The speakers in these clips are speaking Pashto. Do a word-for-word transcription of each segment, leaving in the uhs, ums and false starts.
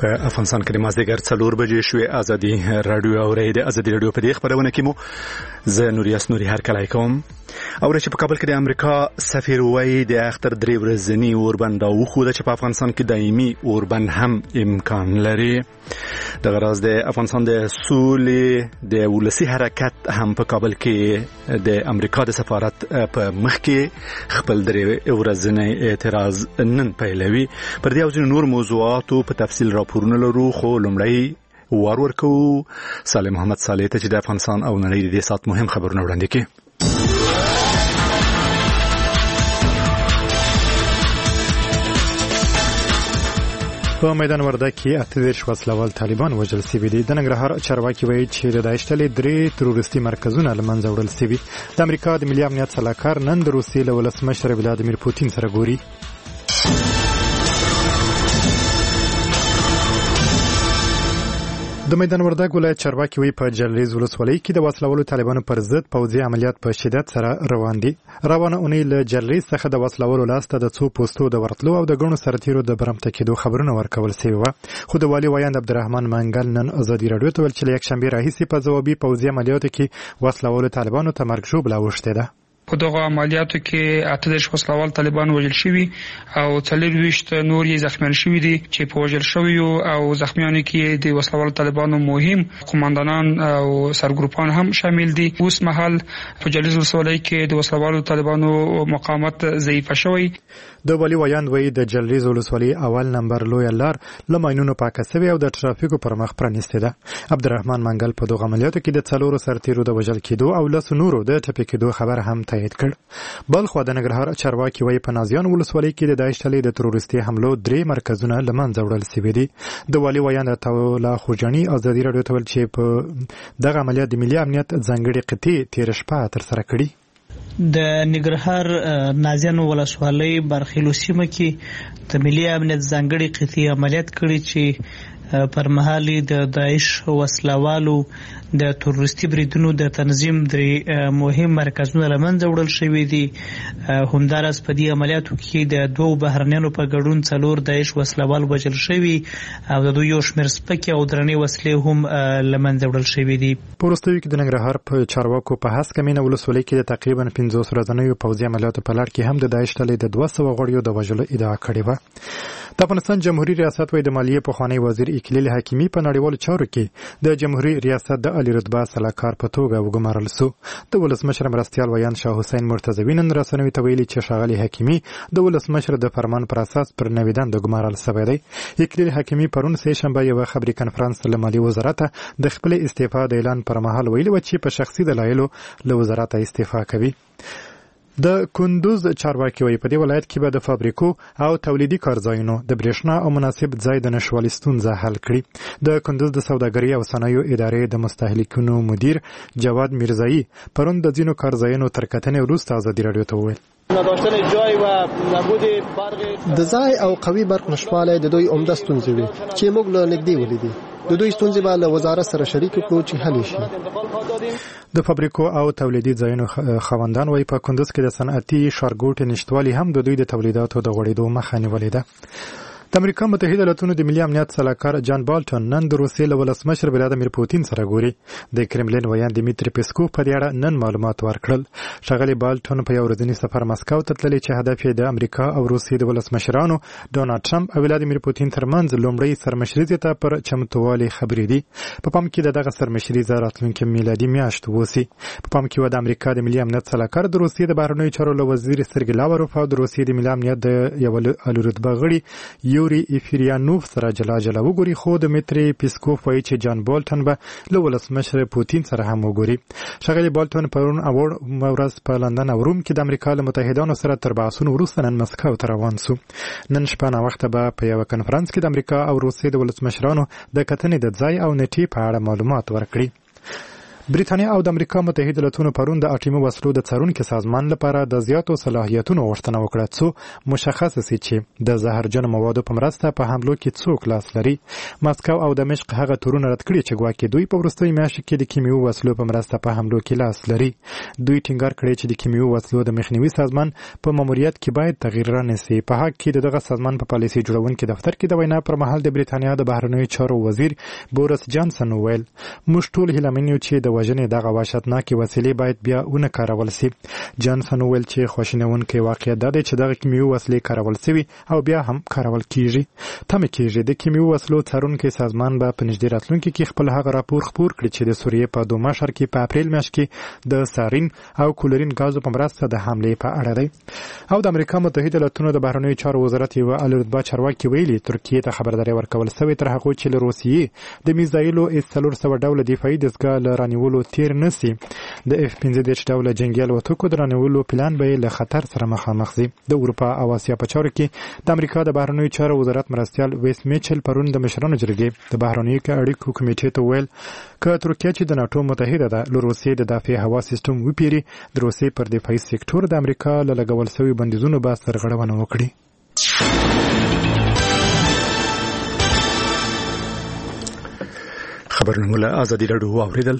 په افغانستان کې د مازدیګر څلور بجې شوې. ازادي رادیو اورئ. د ازادي رادیو په دې خبرونه کې مو زه نوریاس نوري هرکلی کوم. او چې په کابل کې د امریکا سفیر وایي د اختر درې ورځنی اوربند او خوده چې په افغانستان کې دایمي اوربند هم امکان لري. د غراض د افغانستان د سولې د ولسی حرکت هم په کابل کې د امریکا د سفارت په مخ کې خپل درې ورځنی اعتراض نن پیلوي. پر دې او ځینو نور موضوعاتو په تفصیل راپورونه لرو، خو لومړی وار ورکو سالم محمد صالح ته چې د افغانستان او نړۍ د دې سات مهم خبرونه وړاندې کړي. په میدان وردګ کې اته دېرش وسلوال طالبان وژل شوي دي. د ننګرهار چارواکي وایي چې د داعش ډلې درې تروریستي مرکزونه له منځه وړل شوي. د امریکا د ملي امنیت سلاکار نن د روسیې له ولسمشر ولادیمیر پوتین سره ګوري. د میدان وردګ ولایت چارواکي وایي په جلریز ولسوالۍ کې د وسلوالو طالبانو پر ضد پوځي عملیات په شدت سره روان دي. روانه اونۍ له جلریز څخه د وسلوالو لاسته د څو پوستو د ورتلو او د ګڼو سرتیرو د برمته کېدو خبرونه ورکول شوي وو. خو د والي ویاند عبدالرحمن منګل نن ازادي راډیو ته ویل چې له یکشنبې راهیسې په ځوابي پوځي عملیاتو کې وسلوالو طالبانو ته مرګ ژوبله اوښتې ده. په دغه عملیاتو کې اته دېرش وسلوال طالبان وژل شوي او څلورویشت نور یې زخمیان شوي دي چې په وژل شویو او زخمیانو کې د وسلوال طالبانو مهم قوماندانان او سرګروپان هم شامل دي. اوس مهال په جلریز ولسوالۍ کې د وسلوال طالبانو مقاومت ضعیف شوی. د والي ویاند وایي د جلریز ولسوالۍ اول نمبر لوی لار له ماینونو پاکه شوې او د ترافیکو پر مخ پرانیستې ده. عبدالرحمن منګل په دغه عملیاتو کې د څلورو سرتیرو د وژل کېدو او لسو نورو د ټپي کېدو خبر هم تایید کړ. بل خو د ننګرهار چارواکي وایي په نازیان ولسوالۍ کې د داعش ډلې د تروریستي حملو درې مرکزونه له منځه وړل شوي دي. د والي ویاند عطاالله خوجاني ازادي راډیو ته ویل چې په دغه عملیات د ملي امنیت ځانګړې قطعې تېره شپه ترسره کړي. د ننګرهار نازیان ولسوالۍ برخیلو سیمه کې د ملي امنیت ځانګړې قطعې عملیات کړي چې پر مهال د داعش وسلوالو د تروریستي بریدونو د تنظیم درې مهم مرکزونه له منځه وړل شوي دي. همداراز په دې عملیاتو کې د دوو بهرنیانو په ګډون څلور داعش وسلوال وژل شوي او د دوی یو شمېر سپکې او درنې وسلې هم له منځه وړل شوي دي. په وروستیو کې د ننګرهار په چارواکو په هسکه مینه ولسوالۍ کې د تقریبا پنځوس ورځنیو پوځي عملیاتو په لړ کې هم د داعش ډلې د دوه سوه غړیو د وژلو ادعا کړې وه. د افغانستان جمهوریت ریاست وایي د مالیې پخوانی وزیر اکلیل حکیمي په نړیوالو چارو کې د جمهوریت ریاست د عالی رتبه سلاکار په توګه وګمارل شو. د ولسمشر مرستیال ویاند شاه حسین مرتضوي نن رسنیو ته ویلي چې ښاغلي حکیمي د ولسمشر د فرمان پر اساس پر نوې دنده ګمارل شوی دی. اکلیل حکیمي پرون سه شنبه یوه خبري کنفرانس له مالی وزارت د خپل استعفا د اعلان پر مهال ویلي و چې په شخصي دلایلو له وزارت استعفا کوي. د کندوز چارواکي وایي په دې ولایت کې به د فابریکو او تولیدي کارځایونو د برېښنا او مناسب ځای د نشوالي ستونزه حل کړي. د کندوز د سوداګرۍ او صنایعو ادارې د مستهلکینو مدیر جواد میرزایی پرون د ځینو کارځایونو تر کتنې وروسته ازادي راډیو ته وویل د ځای او قوي برق نشوالی د دوی عمده ستونزې وي چې موږ له نږدې ولیدې. د دوی ستونزې به له وزارت سره شریک کړو چې حل شي. د فابریکو او تولیدي ځایونو خاوندان وایي په کندوز کې د صنعتي ښارګوټي نشتوالي هم د دوی د تولیداتو د غوړېدو مخه نیولې ده. د امریکا متحده ایالاتونو د ملي امنیت سلاکار جان بالټون نن د روسیې له ولسمشر ولادیمیر پوتین سره ګوري. د کرملین ویاند دیمیتری پیسکوف په دې اړه نن معلومات ورکړل. ښاغلي بالټون په یو ورځني سفر مسکو ته تللی چې هدف یې د امریکا او روسیې د ولسمشرانو ډونالډ ټرمپ او ولادیمیر پوتین ترمنځ لومړی سرمشریزې ته پر چمتووالي خبرې دي. په پام کې د دغه سرمشریزه راتلونکي میلادي میاشت ووسي. په پام کې و د امریکا د ملي امنیت سلاکار د روسیې د بهرنیو چارو له وزیر سرګی لاوروف او د روسیې د ملي امنیت د یو عالی رتبه غړي یوري ایفریانوف سره جلا جلا وګوري. خو د میتری پیسکوف وایي چې جان بالټون به له ولسمشر پوتین سره هم وګوري. ښاغلي بالټون پرون اوړ ورځ په لندن او روم کې د امریکا له متحدانو سره تر بحثونو وروسته نن مسکو ته روان شو. نن شپه ناوخته به په یوه کنفرانس کې د امریکا او روسیې د ولسمشرانو د کتنې د ځای او نیټې په اړه معلومات ورکړي. برېټانیا او د امریکا متحده ایالاتونو پرون د اټومي وسلو د څارونکي سازمان لپاره د زیاتو صلاحیتونو غوښتنه وکړه څو مشخص شي چې د زهرجن موادو په مرسته په حملو کې څوک لاس لري. ماسکو او دمشق هغه تورونه رد کړي چې ګواکې دوی په وروستۍ میاشت کې د کیمیاوي وسلو په مرسته په حملو کې لاس لري. دوی ټینګار کړی چې د کیمیاوي وسلو د مخنیوي سازمان په ماموریت کې باید تغییر رانیسي. په حق کې دغه سازمان په پالیسي جوړونکو دفتر کې د وینا پر مهال د برېټانیا د بهرنیو چارو وزیر بورس جانسن وویل موږ ټول هیله من یو چې د وژنې دغه وحشتناکې وسیلې باید بیا ونه کارول شي. جانسن وویل چې خواشینونکی واقعیت دا دی چې دغه کیمیاوي وسلې کارول شوي او بیا هم کارول کیږي. تمه کیږي د کیمیاوي وسلو څارونکي سازمان به په نږدې راتلونکي کې خپل هغه راپور خپور کړي چې د سوریې په دوما ښار کې په اپریل میاشت کې د سارین او کولرین غازو په مرسته د حملې په اړه دی. او د امریکا متحده ایالاتونو د بهرنیو چارو وزارت یو الرتبه چارواکي ویلي ترکیه ته خبرداري ورکول شوې تر هغه چې له روسیې د میزایلو اس څلور سوه ډوله دفاعي دستګاه له رانیولو تیر نسی. د اف پنځه دېرش ډوله جنګي الوتکو د رانیولو پلان به له خطر سره مخامخ شي. د اروپا او اسیا په چارو کې د امریکا د بهرنیو چارو وزارت مرستیال ویس میچل پرون د مشرانو جرګې د بهرنیو اړیکو کمیټې ته ویل که ترکیه چې د ناتو متحده ده له روسیې د دفاعي هوا سیستم وپیري د روسیې پر دفاعي سکتور د امریکا له لګول شوي بندیزونو به سرغړونه وکړي. خبرونه له ازادي راډیو واوریدل.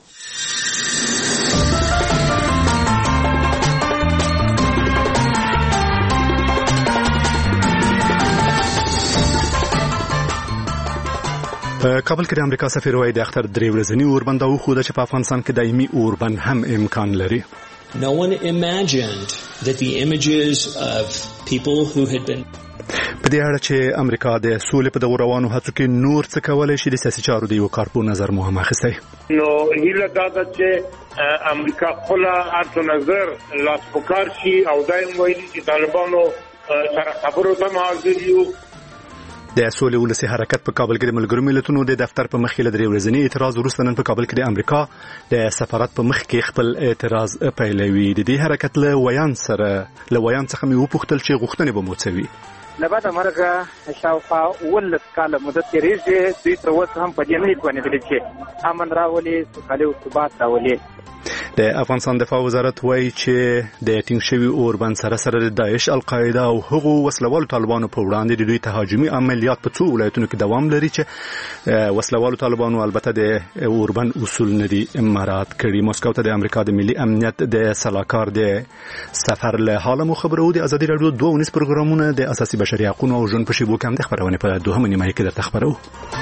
په کابل کې د امریکا سفیر وایي د اختر درې ورځنی اوربند او خو د چې په افغانستان کې دایمي اوربند هم امکان لري. No one imagined that the images of people who had been په دې اړه چې امریکا د سولې په دغه روانو هڅو کې نور څه کولای شي د سیاسي چارو د یو کارپو نظر مو هم اخیستی. نو هیله دا ده چې امریکا خپل هر نظر لاس پکار شي او دایم وایي چې طالبانو سره خبرو ته حاضر یو. د سولې ولسي حرکت په کابل کې د ملګرو ملتونو د دفتر په مخ کې د درې ورځني اعتراض وروسته نن په کابل کې د امریکا د سفارت په مخ کې خپل اعتراض پیلوي. د دې حرکت له ویان سره له ویان څخه مې وپوښتل چې غوښتنې به مو څه وي. له بعد مرګه شاوخوا ولس کاله مدت تیریږي دوی تر اوسه هم په دې نه توانېدلي چې امن راولي سوکالي او ثبات راولي. د افغانستان دفاع وزارت وایي چې د ټینګ شوي اوربند سره سره د داعش القاعده او هغو وسلوالو طالبانو په وړاندې د دوی تهاجمي عملیات په څو ولایتونو کې دوام لري چې وسلوالو طالبانو البته د اوربند اصول نه دي مراعات کړي. مسکو ته د امریکا د ملي امنیت د سلاکار د سفر له حاله مو خبرو د ازادي راډیو دوه ونیس پروګرامونه د اساسي بشري حقوقو او ژوند په شیبو کې هم د خبرونه په دوهمه نیمه کې درته خبرو.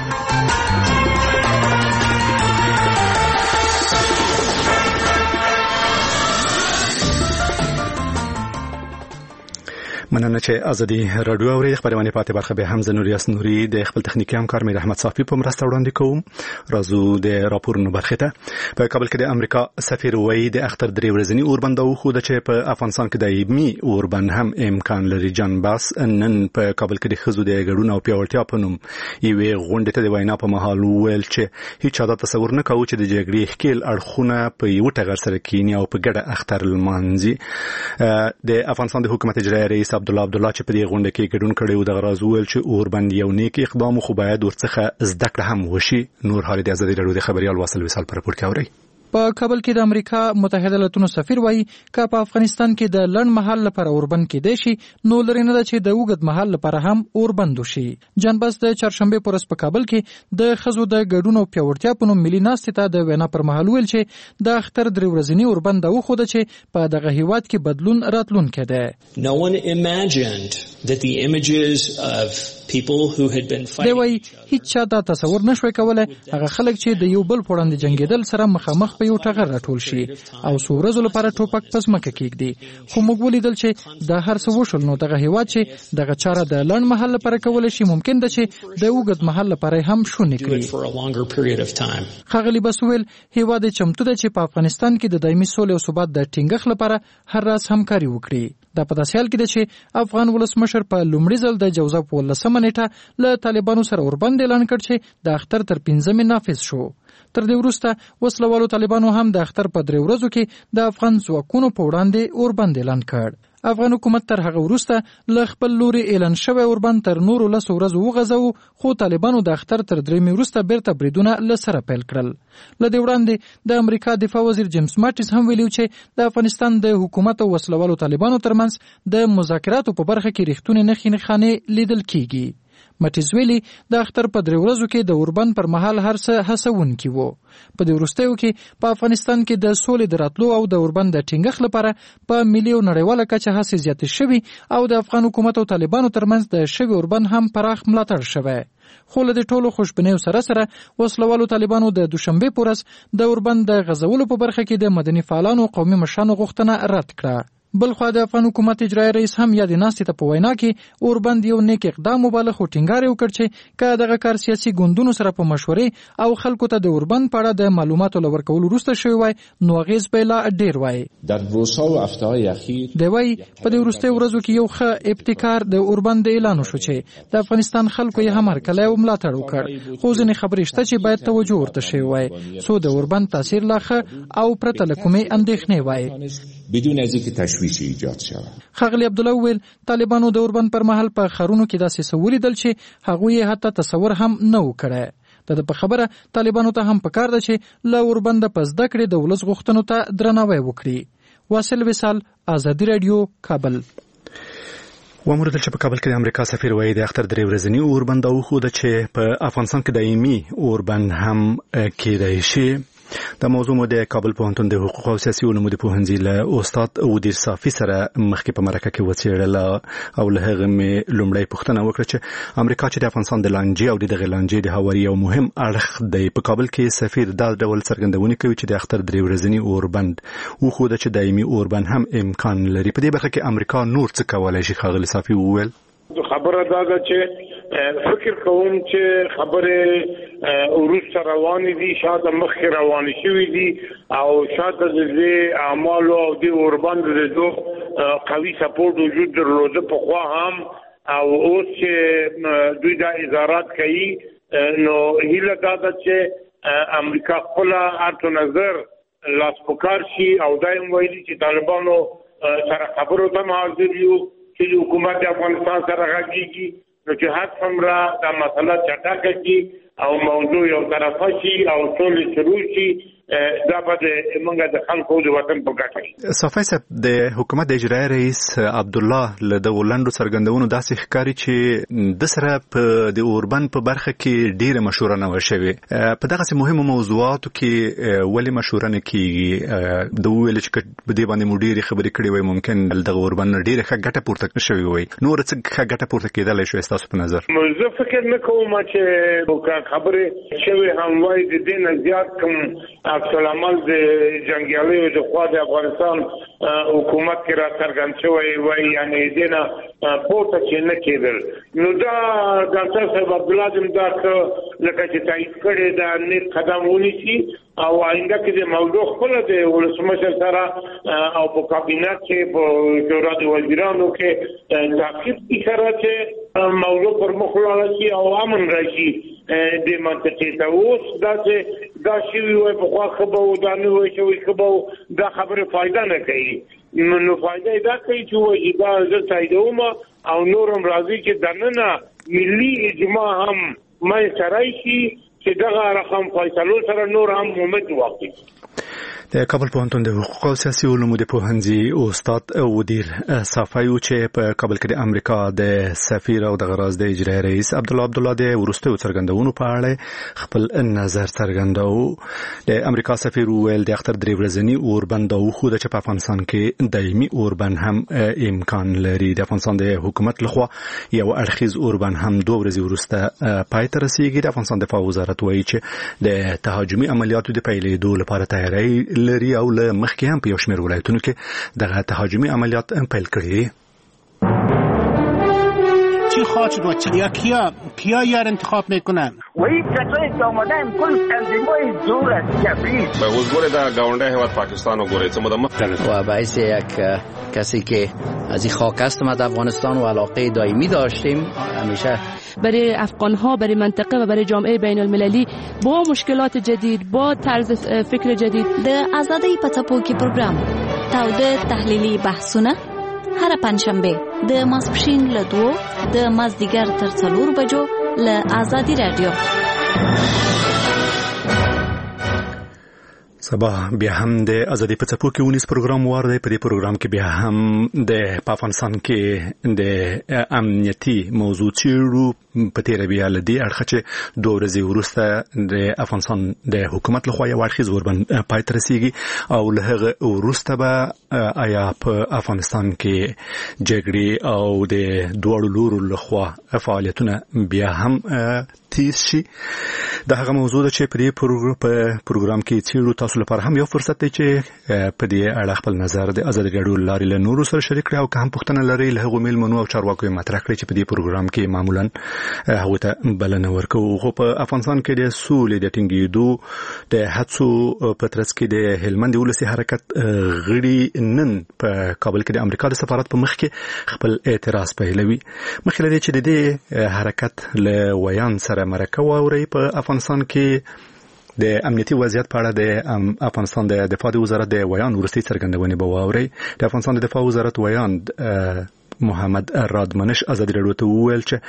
مننه چې ازادي راډیو اوري. خبرونه پاتې برخه به حمزه نوریاس نوري د خپل تخنیکی همکار میر احمد صافي په مرسته وړاندې کوم. راځو د راپورونو برخه ته. په کابل کې د امریکا سفیر وایي د اختر درې ورځنی اوربند او خو د چې په افغانستان کې دایمي اوربند هم امکان لري. جان باس نن په کابل کې د خزو د ګډون او پیاوړتیا په نوم یوې غونډې ته د وینا په مهال ویل چې هیڅ چا تصور نه کاوه چې د جګړې ښکیل اړخونه په یو ټغر سره کینی او په ګډه اختر لمانځي. د افغانستان د حکومت اجرایي رئیس عبدالله عبدالله چې په دې غونډه کې ګډون کړی و د غراز ویل چې اوربند یو نیک اقدام خو باید ورڅخه زده کړه هم وشي. نور حال د ازادي راډیو د خبريال واصل وصال پر راپور کوي. په کابل کې د امریکا متحده ایالاتونو سفیر وایي چې په افغانستان کې د لړن محل لپاره اوربند کې دی شي نو لري نه چې د وګد محل لپاره هم اوربند وشي. جنبس د چهارشنبه پورس په کابل کې د خزو د ګډون او پیاوړتیا په نوم ملي ناستې ته د وینا پر مهال ویل چې د اختر درې ورځنی اوربند او خو د چې په دغه هیواد کې بدلون راتلون کېده. No one imagined that the images of people who had been fighting. دی وایي هیڅ چا دا تصور نشوي کولای هغه خلک چې د یو بل په وړاندې جنگیدل سره مخامخ په یو ټغر راټول شي او څو ورځې لپاره ټوپک پس مکه کېږدي. خو موږ ولیدل چې د هر څه وشول نو دغه هیواد چې دغه چاره د لړن محل لپاره کولای شي ممکن ده چې د وګد محل لپاره هم شونې کړي. ښاغلي بسویل هیواد چمتو ده چې په افغانستان کې د دایمي سولې او ثبات د ټینګښت لپاره هر راز همکاري وکړي. دا په داسې حال کې ده چې افغان ولسمشر په لومړي ځل د جوزا په ولسمه نیټه له طالبانو سره اوربند اعلان کړ چې د اختر تر پنځمې نافذ شو. تر دې وروسته وسلوالو طالبانو هم د اختر په درې ورځو کې د افغان ځواکونو په وړاندې اوربند اعلان کړ. افغان حکومت تر هغه وروسته له خپل لوري اعلان شوی اوربند تر نورو لسو ورځو وغځاوه، خو طالبانو د اختر تر درېیمې وروسته بیرته بریدونه له سره پیل کړل. له دې وړاندې د امریکا دفاع وزیر جیمز ماټیس هم ویلي چې د افغانستان د حکومت او وسلوالو طالبانو ترمنځ د مذاکراتو په برخه کې ریښتونې نښې نښانې لیدل کیږي. مټیز ویلي د اختر په درې ورځو کې د اوربند پر مهال هر څه هڅونکي وو. په دې وروستیو کې په افغانستان کې د سولې د راتلو او د اوربند د ټینګښت لپاره په ملي او نړیواله کچه هڅې زیاتې شوي او د افغان حکومت او طالبانو ترمنځ د شوي اوربند هم پراخ ملاتړ شوی. خو له دې ټولو خوشبینیو سره سره وسلوالو طالبانو د دوشنبې په ورځ د اوربند د غځولو په برخه کې د مدني فعالانو قومي مشرانو غوښتنه رد کړه. بلخوا د افغان حکومت اجرایي رئیس هم یادې ناستې ته په وینا کې اوربند یو نیک اقدام وباله، خو ټینګار یې وکړ چې که دغه کار سیاسي ګوندونو سره په مشورې او خلکو ته د اوربند په اړه د معلوماتو له ورکولو وروسته شوی وای نو اغېز به لا ډېر وای. دی وایي په دې وروستیو ورځو کې یو ښه ابتکار د اوربند اعلان وشو چې د افغانستان خلکو یې هم هرکلی او ملاتړ وکړ، خو ځینې خبرې شته چې باید توجه ورته شوی وای څو د اوربند تاثیر لا ښه او پرته له کومې اندېښنې وای. بدون از اینکه تشویشی ایجاد شود. ښاغلي عبدالله وویل طالبانو د اوربند پر مهال په ښارونو کې داسې څه ولیدل چې هغوی یې حتی تصور هم نه و کړی. د ده په خبره طالبانو ته هم پکار ده چې له اوربنده په زده کړې د ولس غوښتنو ته درناوی وکړي. واصل وصال، ازادي راډیو، کابل. وموردل چې په کابل کې د امریکا سفیر وایي د اختر درې ورځنی اوربند وښوده چې په افغانستان کې دایمي اوربند هم کېدای شي. دا موضوع مو د کابل پوهنتون د حقوق او سیاسي علومو د پوهنځي له استاد ودیر صافي سره مخکې په مرکه کې وڅېړله او له هغه مې لومړی پوښتنه وکړه چې امریکا چې د افغانستان د لانجې او د دغه لانجې د هواري یو مهم اړخ دی، په کابل کې سفیر دا ډول څرګندونې کوي چې د اختر درې ورځنی اوربند وښوده چې دایمي اوربند هم امکان لري. په دې برخه کې امریکا نور څه کولی شي؟ ښاغلي صافي وویل خبره دا ده چې فکر کوم چې خبره وروسته روانې دي، شاید مخکې روانې شوي دي او شاید د دې اعمالو او د اوربند د دو قوي سپورټ وجود درلوده پخوا هم او اوس چې دوی دا اظهارات کوي نو هیله دا ده چې امریکا خپل اړتو نظر لاس پکار شي او دا هم وایي چې طالبانو سره خبرو ته حاضر یو چې حکومت افغانستان سره غږیږي نو چې هر څومره دا مسله چټکه شي او موضوع یو طرفه شي او ټول شروع شي دا به موږ د خلکو د وطن په ګټه شي. صافي صاحب، د حکومت د اجرایي رئیس عبدالله له دغو لنډو څرګندونو داسې ښکاري چې د سره په د اوربند په برخه کې ډېره مشوره نه وه شوې. په دغسې مهمو موضوعاتو کې ولې مشوره نه کېږي؟ د وویل چې په دې باندې مو ډېرې خبرې کړې وای، ممکن دغه اوربند نه ډېره ښه ګټه پورته شوې وای، نور څه ښه ګټه پورته کېدلی شوې ستاسو په نظر؟ زه فکر نه کوم چې خبرې شوې هم وای د دې نه زیات کوم عمل د جنگیالیو د خوا د افغانستان حکومت کې را څرګند شوی وای، یعنی دینه پورته چې نه کېدل نو دا ډاکټر صاحب عبدالله دې دا لکه چې تایید کړی دا نیک قدم ونیسي او آینده کې د موضوع خپل د ولسمشر سره او په کابینه کې په شورا د وزیرانو کې تعقیب سره چې موضوع پر مخ ولاړ شي او امن راشي د منطقې ته. اوس داسې دا شوي وای پخوا ښه به و، دا نه وای شوي ښه به و، دا خبرې فایده نه کوي. نو فایده یې دا کوي چې وایي دا زه تاییدوم او نور هم راځي چې دننه ملي اجماع هم منځته راشي چې دغه رقم فیصلو سره نور هم امید واخلي. د کابل پوهنتون د حقوق او سیاسي علومو د پوهنځي استاد ودیر صافي چې په کابل کې د امریکا د سفیر او د غراز د اجرایي رئیس عبدالله عبدالله د وروستیو څرګندونو په اړه خپل نظر څرګنداو. د امریکا سفیر وویل د اختر درې ورځني اوربند وښوده چې په افغانستان کې دایمي اوربند هم امکان لري. د افغانستان د حکومت لخوا یو اړخیز اوربند هم دوه ورځې وروسته پای ته رسیږي. د افغانستان دفاع وزارت وایي چې د تهاجمي عملیاتو د پیلېدو لپاره تیاری لري او له مخکې هم په یو شمېر ولایتونو کې دغه تهاجمي عملیات هم پیل کړي دي. چی خواهد شد و کیا کیا کیا یار انتخاب میکنن و این کسایی که آمدن کل تنظیمای دور از کبیر به حضور در گاونده هیواد پاکستان و گوریت مدمت و باعث یک کسی که از این خاک است ما در افغانستان و علاقه دائمی داشتیم همیشه برای افغان‌ها، برای منطقه و برای جامعه بین المللی با مشکلات جدید، با طرز فکر جدید. د آزادۍ په څپو کې پروګرام تاوده تحلیلي بحثونه هر پنځشنبه د ماسپښین له دوو د مازدیګر تر څلور بجو له آزادي رادیو. سبا بیا هم د ازادي په څپو کې ونیس پروګرام وار دی. په دې پروګرام کې بیا هم د افغانستان کې د امنیتي موضوع چیرو په تیر بیا لدی اړخ چې دوه ورځې وروسته د افغانستان د حکومت لخوا یو اړخیز اوربند پای ته رسیږي او له هغه وروسته به آیا په افغانستان کې جګړې او د دوه لورو لخوا فعالیتونه بیا هم تیز شي. دا هغه موضوع ده چې په دې پروګرام کې چیرو تاسو لپاره هم یو فرصت دی چې په دې اړه خپل نظر د ازادي راډیو لارې له نورو سره شریک کړئ او که هم پوښتنه لرئ له هغو میلمنو او چارواکو یې مطرح کړئ چې په دې پروګرام کې معمولا هغوی ته بلنه ورکوو. خو په افغانستان کې د سولې د ټینګېدو د هڅو په ترڅ کې د هلمند ولسي حرکت غړي نن په کابل کې د امریکا د سفارت په مخ کې خپل اعتراض پیلوي. مخکې له دې چې د دې حرکت له ویان سره مرکه واوري په افغانستان کې د امنیتي وضعیت په اړه د افغانستان د دفاع وزارت د ویان ورستي څرګندونې به واوري. د افغانستان د دفاع وزارت ویان محمد رادمنش ازادي راډیو ته وویل چې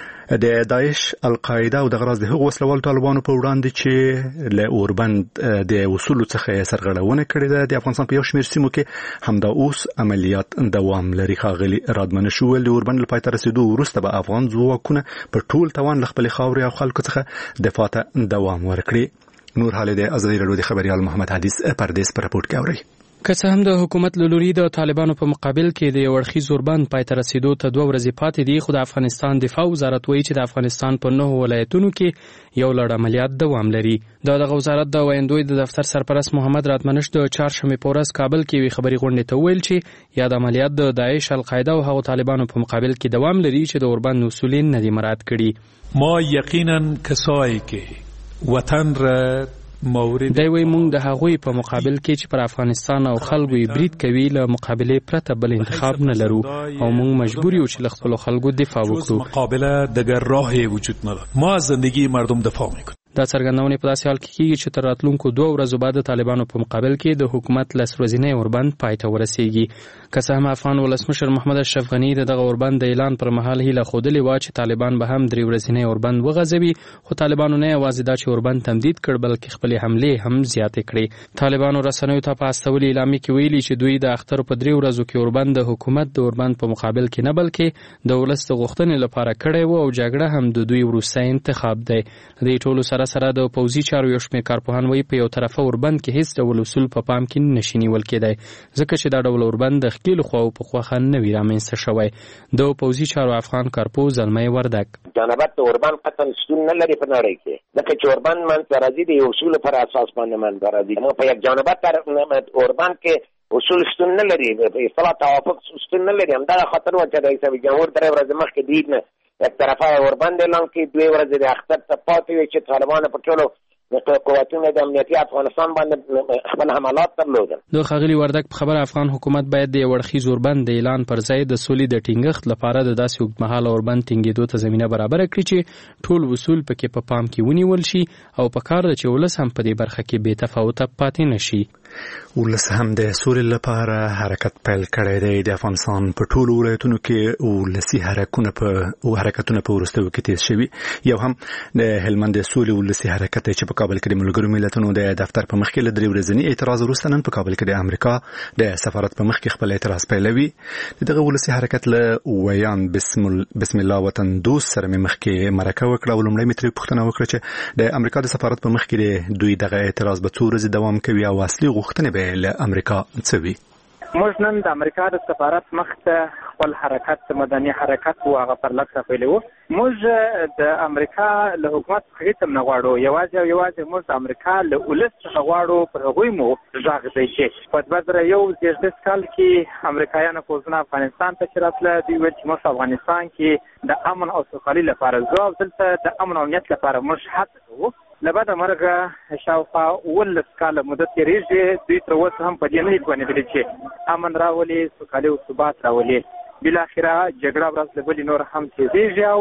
د داعش القاعده او د غراض د هغو وسلوال طالبانو په وړاندې چې له اوربند د وصول څخه سرغړونه کړې ده د افغانستان په یو شمېر سیمو کې همدا اوس عملیات دوام لري. ښاغلي رادمنش وویل د اوربند له پای ته رسېدو وروسته به افغان ځواکونه په ټول توان له خپلې خاورې او خلکو څخه دفاع ته دوام ورکړي. نور حال د ازادي راډیو د خبريال محمد حدیث پردیس پر راپورټ کې اوري. که څه هم د حکومت له لوري د طالبانو په مقابل کې د یو اړخیز اوربند پای ته رسیدو ته دوه ورځې پاتې دي، خو د افغانستان دفاع وزارت وایي چې د افغانستان په نهو ولایتونو کې یو لړ عملیات دوام لري. دا د وزارت د ویندوی د دفتر سرپرست محمد رادمنش د چهارشنبه په ورځ کابل کې وی خبري غونډه ته ویل چې یاد عملیات د داعش القاعده او هغو طالبانو په مقابل کې دوام لري چې د اوربند اصولین نه دي مراعات کړي. ما یقینا کسایی که وطن را مورد دی وی مونږ د هغوی په مقابل کې چې پر افغانستان او خلکو یې برید کوي له مقابله پرته بل انتخاب نه لرو او مونږ مجبور یو چې له خپل خلکو دفاع وکړو. مقابله دغه راهی وجود نداره. ما از زندگی مردم دفاع میکنیم. دا څرګندونه په داسې حال کې کیږي چې تر راتلونکو دوه ورځو بعد د طالبانو په مقابل کې د حکومت لس ورځې اوربند پای ته ورسیږي. که څه هم افغان ولسمشر محمد اشرف غنی دغه اوربند د اعلان پر مهال هیله خوده و چې طالبان به هم درې ورځې اوربند وغځوي، خو طالبانو نه یوازې دا چې اوربند تمدید کړ بلکې خپل حمله هم زیاتې کړې. طالبانو رسنیو ته په استولي اعلامیه کې ویلي چې دوی د اختر په درې ورځو کې اوربند د حکومت د اوربند په مقابل کې نه بلکې د ولس د غوښتنې لپاره کړی و او جګړه هم د دوی وروستی انتخاب دی. د ټولو سره سره د پوځي چارو یو شمېر کارپوهان وایي په یو طرفه اوربند کې هیڅ ډول اصول په پام کې نشي نیول کېدی، ځکه چې دا ډول اوربند د ښکېلو خواو په خواخه نه وي رامنځته شوی. د پوځي چارو افغان کارپوه زلمی وردک جانبات د اوربند قطعا شتون نه لري په نړۍ کې، ځکه چې اوربند منځته راځي د اصولو پر اساس باندې منځته راځي. نو په یک جانبات اوربند کې اصول شتون نه لري، په اصطلاح توافق شتون نه لري. همدا خاطر و چې رئیس جمهور درې ورځې مخکې دید نه یک طرفه اوربند اعلان کړي، دوه ورځې د اختر ته پاتې وي چې طالبان په ټولو قوتونو د امنیتي افغانستان باندې خپل حملات درلودل. د ښاغلي وردک په خبره افغان حکومت باید د یو اړخیز اوربند د اعلان پر ځای د سولې د ټینګښت لپاره د داسې اوږدمهاله اوربند ټینګېدو ته زمینه برابره کړي چې ټول اصول پکې په پام کې ونیول شي او په کار ده چې ولس هم په دې برخه کې بې تفاوته پاتې نشي. ولس هم د سولې لپاره حرکت پیل کړی دی. د افغانستان په ټولو ولایتونو کې ولسي حرکتونه په او حرکتونه په وروستیو کې تیز شوي. یو هم د هلمند د سولې ولسي حرکت چې په کابل کې د ملګرو ملتونو د دفتر په مخ کې له درې ورځني اعتراض وروسته نن په کابل کې د امریکا د سفارت په مخ کې خپل اعتراض پیلوي. دغه ولسي حرکت له ویان بسم بسم الله وطن دوست سره مخ کې مرکه وکړه او لومړی متر پوښتنه وکړه چې د امریکا د سفارت په مخ کې دوی دغه اعتراض به څو ورځې دوام کوي او اصلي غوښتنې به له امریکا څه وي. موږ نن د امریکا د سفارت مخ ته خپل حرکت مدني حرکت او هغه پر لکه پیلو. موږ د امریکا له حکومت څخه هیڅ نه غواړو، یوازې او یوازې موږ د امریکا له ولس څخه غواړو پر هغوی مو ځاغ دی چې په دوه زره یو زیږدیز کال کې امریکایانو پوځونه افغانستان ته چې راتله، دوی ویل چې موږ افغانستان کې د امن او سوکالۍ لپاره ځو او دلته د امن او امنیت لپاره موږ هڅه کوو. له بعد مرګه شاوخوا ولس کاله مدت تېرېږي، دوی تر اوسه هم په دې نه دي توانېدلي چې امن راولي، سوکالي او ثبات راولي. بالاخره جګړه ورځ له بلې نور هم تېزېږي او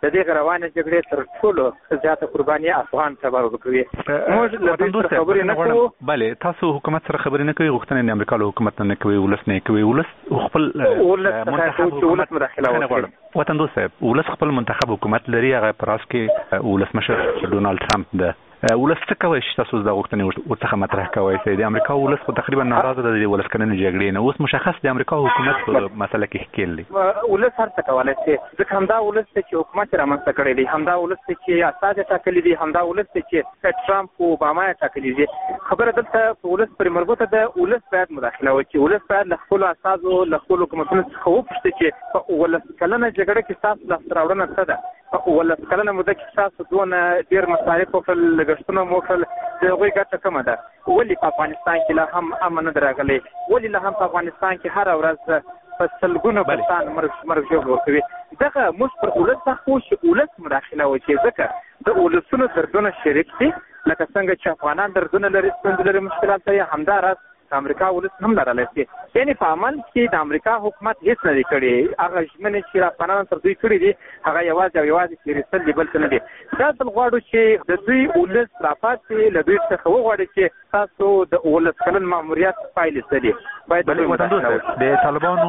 د دې روانه جګړې تر ټولو زیاته قرباني افغان تبعه کوي. موږ له دې خبرې نه کوو. بله تاسو حکومت سره خبرې نه کوي، غوښتنه د امریکا له حکومت نه کوي، ولس نه کوي، ولس خپل منتخب ولس مداخله وکړي. وطن دوست صاحب ولس خپل منتخب حکومت لري، هغه پر اس کې ولسمشر ډونالد ټرمپ ده. ولس څه کوي چې تاسو د غوښتنې ورڅخه مطرح کوئ؟ د امریکا ولس خو تقریبا ناراضه ده د ولس کننې جګړې نه. اوس مشخص د امریکا حکومت په مسله کې ښکیل دی. ولس هر څه کولی شي، ځکه همدا ولس دی چې حکومت رامنځته کړی دی، همدا ولس دی چې اساس یې ټاکلی دی، همدا ولس دی چې ټرمپ او اوباما یې ټاکلی دي. خبره دلته په ولس پورې مربوطه ده. ولس باید مداخله وکړي، ولس باید له خپلو اساسو له خپلو حکومتونو څخه وپوښتي چې په ولس کلنه جګړه کې ستاسو لاسته راوړنه څه ده؟ په ولس کلنه موده کې ستاسو دونه ډېر مصارف وکړل، لګښتونه مو وکړل، د هغوی ګټه کومه ده؟ ولې په افغانستان کې لا هم امن نه دی راغلی؟ ولې لا هم په افغانستان کې هره ورځ په سلګونو کسان مرګ ژوبل ورکوي؟ دغه موږ پر ولس سخت وو چې ولس مداخله وکړي، ځکه د ولسونو دردونه شریک دي. لکه څنګه چې افغانان دردونه لري، ستونزې لري، مشکلات لري، همدا راز امریکا ولس هم لرلی شي. یعنې په عمل کې د امریکا حکومت هیڅ نه دی کړی. هغه ژمنې چې افغانانو تر دوی کړي دي هغه یوازې او یوازې تېرېستل دي، بل څه نه دي. دا ځل غواړو چې د دوی ولس راپاڅي، له دوی څخه وغواړي چې تاسو د ولس کلن ماموریت پایلې څه دي. باید د طالبانو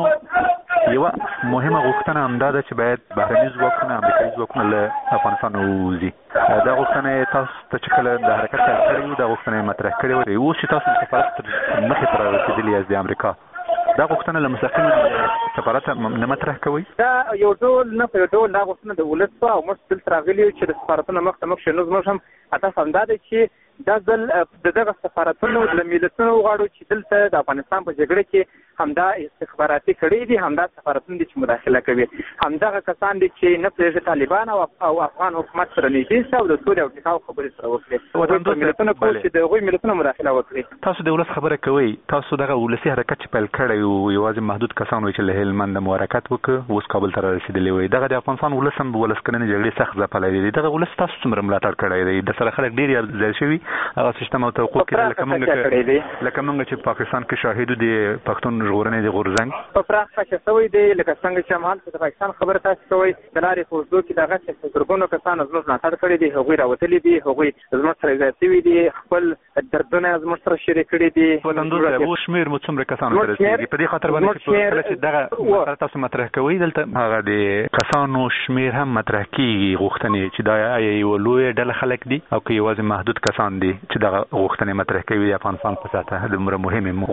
یوه مهمه غوښتنه همدا ده چې باید بهرني ځواکونه، امریکایي ځواکونه له افغانستان ووځي. دا غوښتنه تاسو ته چې کله د حرکت پیل کړی وو دا غوښتنه مطرح کړې وه. اوس چې تاسو د سفارت تر مخې ته رارسېدلي یاست د امریکا، دا غوښتنه له مستقیم سفارت نه مطرح کوئ؟ دا یو ډول نه په یو ډول دا غوښتنه د ولس وه او موږ دلته راغلي یو چې د سفارتونو مخ ته مخ شو. نو زموږ هم هدف همدا دی چې دا ځل د دغه سفارتونو له ملتونو وغواړو چې دلته د افغانستان په جګړه کې همدا استخباراتي کړي دي، همدا سفارتونه دي چې مداخله کوي، همدغه کسان دي چې نه پرېږدي طالبان او افغان حکومت سره نږدې شي او د سولې او ټکاو خبرې سره وکړي. ملتونه کوي چې د هغوی ملتونه مداخله وکړي. تاسو د ولس خبره کوئ، تاسو دغه ولسي حرکت چې پیل کړی و یوازې محدود کسان وو چې له هلمند مو حرکت وکړ، اوس کابل ته رارسېدلي وئ. دغه د افغانستان ولس هم ولس کننې جګړې سخت ځپلی دی. دغه ولس تاسو څومره ملاتړ کړی دی؟ د سره خلک ډېر ځای شوي هغه سیستم او توقع کېدل لکه موږ لکه موږ چې پاکستان کې شاهدو د پښتون ژغورنې د غورځنګ په پراخ کچه شوی دی. لکه څنګه چې همالته د پاکستان خبره تاسو کوئ، د لارې په اوږدو کې دغه چې زرګونو کسانو زموږ ملاتړ کړی دی، هغوی راوتلي دي، هغوی زموږ سره ځای شوي دي، خپل دردونه زموږ سره شریک کړي دي. اوس شمېر مو څومره کسانو ته رسېږي؟ په دې خاطر باندې چې کله چې دغه مسله تاسو مطرح کوئ دلته هغه د کسانو شمېر هم مطرح کېږي، غوښتنې چې دا یوه لویه ډله خلک دي او که یوازې محدود کسان دي چې دغه غوښتنې مطرح کوي د افغانستان په سطحه دومره مهمې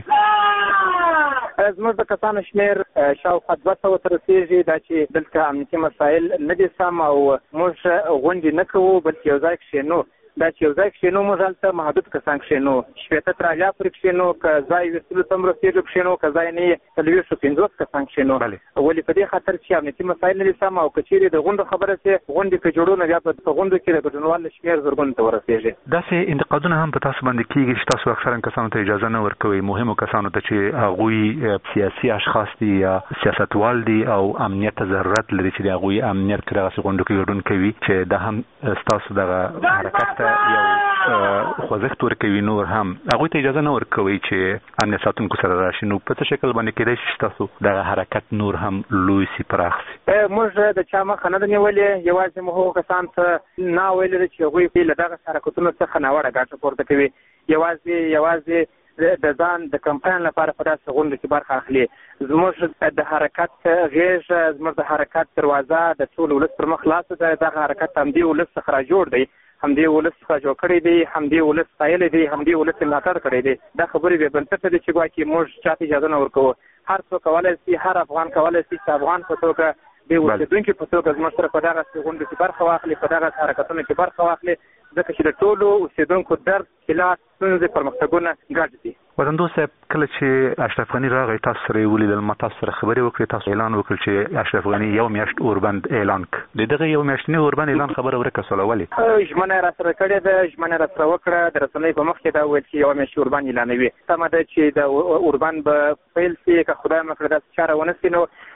غوښتنې؟ زموږ د کسانو شمېر شاوخوا دوه سوه ته رسېږي. دا چې دلته امنیتي مسایل نه دي سم او موږ غونډې نه کوو بلکې یو ځای کښېنو. دا چې یو ځای کښېنو موږ هلته محدود کسان کښېنو، شپېته تر اویا پورې کښېنو، که ځای ویستلو ته هم رسېږو کښېنو، که ځای نه یې څلوېښتو پنځوس کسان کښېنو. ولې په دې خاطر چې امنیتي مسایل نه دي سم او که چېرې د غونډو خبره شي غونډې که جوړو نو بیا په غونډو کې د ګډونوالو شمېر زرګونو ته ورسېږي. داسې انتقادونه هم په تاسو باندې کېږي چې تاسو اکثرا کسانو ته اجازه نه ورکوئ، مهمو کسانو ته چې هغوی سیاسي اشخاص دي یا سیاستوال دي او امنیت ته ضرورت لري چې د هغوی امنیت کې دغسې غونډو کې ګډون کوي، چې دا هم ستاسو دغه حرکت ته یو خوځښت ورکوي. نور هم هغوی ته اجازه نه ورکوي چې امنیت ساتونکو سره راشي. نو په څه شکل باندې کېدای شي چې تاسو دغه حرکت نور هم لوی سي، پراخ سي؟ موږ د چا مخه نه ده نیولې، یوازې موږ هغو کسانو ته نه ویلي ده چې هغوی له دغه حرکتونو څخه ناوړه ګټه پورته کوي. یوازې یوازې د ځان د کمپاین لپاره په داسې غونډو کې برخه اخلي. زموږ د حرکت غېږ، زموږ د حرکت دروازه د ټول ولس پر مخ خلاصه ده. دغه حرکت همدې ولس څخه راجوړ دی، همدې ولس څخه جوړ کړی دی، همدې ولس ستایلی دی، همدې ولس یې ملاتړ کړی دی. دا خبرې بې بنسټه دي چې ګواکې موږ چاته اجازه نه ورکوو. هر څوک کولی شي، هر افغان کولی شي چې افغان په توګه د اوسېدونکي په توګه زموږ سره په دغسې غونډو کې برخه واخلي، په دغسې حرکتونو کې برخه واخلي، ځکه چې د ټولو اوسېدونکو درد، خلاف، ستونزې، پرمختګونه ګډ دي. وطن دوست صاحب، کله چې اشرف غني راغی تاسو سره یې ولیدل، ما تاسو سره خبرې وکړې، تاسو اعلان وکړ چې اشرف غني یو میاشت اوربند اعلان کړ. د دغه یو میاشتني اوربند اعلان خبره ورکه سوله، ولې؟ ژمنه یې راسره کړې ده، ژمنه یې راسره وکړه، د رسنیو په مخ کې دا وویل چې یوه میاشت اوربند اعلانوي. سمه ده چې د اوربند به پیل شي، که خدای مه کړه داسې چاره ونه شي نو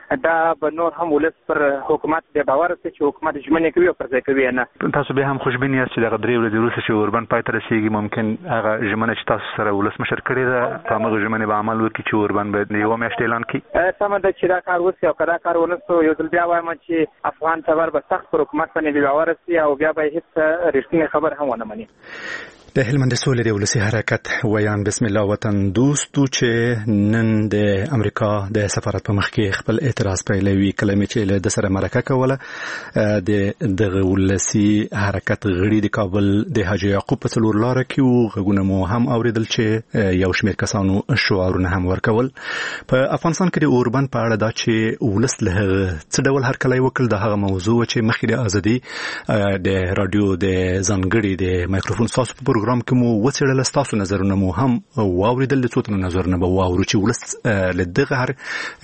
دا به نور هم ولس پر حکومت د باور څه چې حکومت ژمنې کوي او پر ځای کوي نه. تاسو به هم خوشبین یاست چې دغه درې ورځې وروسته چې اوربان پای ته رسیږي ممکن هغه ژمنه چې تاسو سره ولسمشر کړې ده په هغه ژمنې به عمل وکړي چې اوربان باید یوه میاشت اعلان کړي؟ سمه ده چې دا کار وشي او که دا کار ونه شو یو ځل بیا وایم چې افغان ټبر به سخت پر حکومت باندې بې باوره شي او بیا به هېڅ رښتینې خبر هم ونه مني. د هلمند سولې د ولسي حرکت ویان بسم الله وطن دوستو چې نن د امریکا د سفارت په مخ کې خپل اعتراض پیلوي کلمې چې له د سره مرکه کوله د دغه ولسي حرکت غړي د کابل د حاجي یعقوب په څلور لار کې وو غوونه مو هم اوریدل چې یو شمېر کسانو شعارونه هم ورکول. په افغانستان کې د اوربان په اړه دا چې ولس له څه ډول هرکلی وکړ د هغه موضوع چې مخکې د ازادي د رادیو د ځانګړي د مایکروفون تاسو په پروګرام کې مو وڅېړل ستاسو نظرونه مو هم واوریدل د څو تنو نظرونه به واورو چې ولس له دغه هر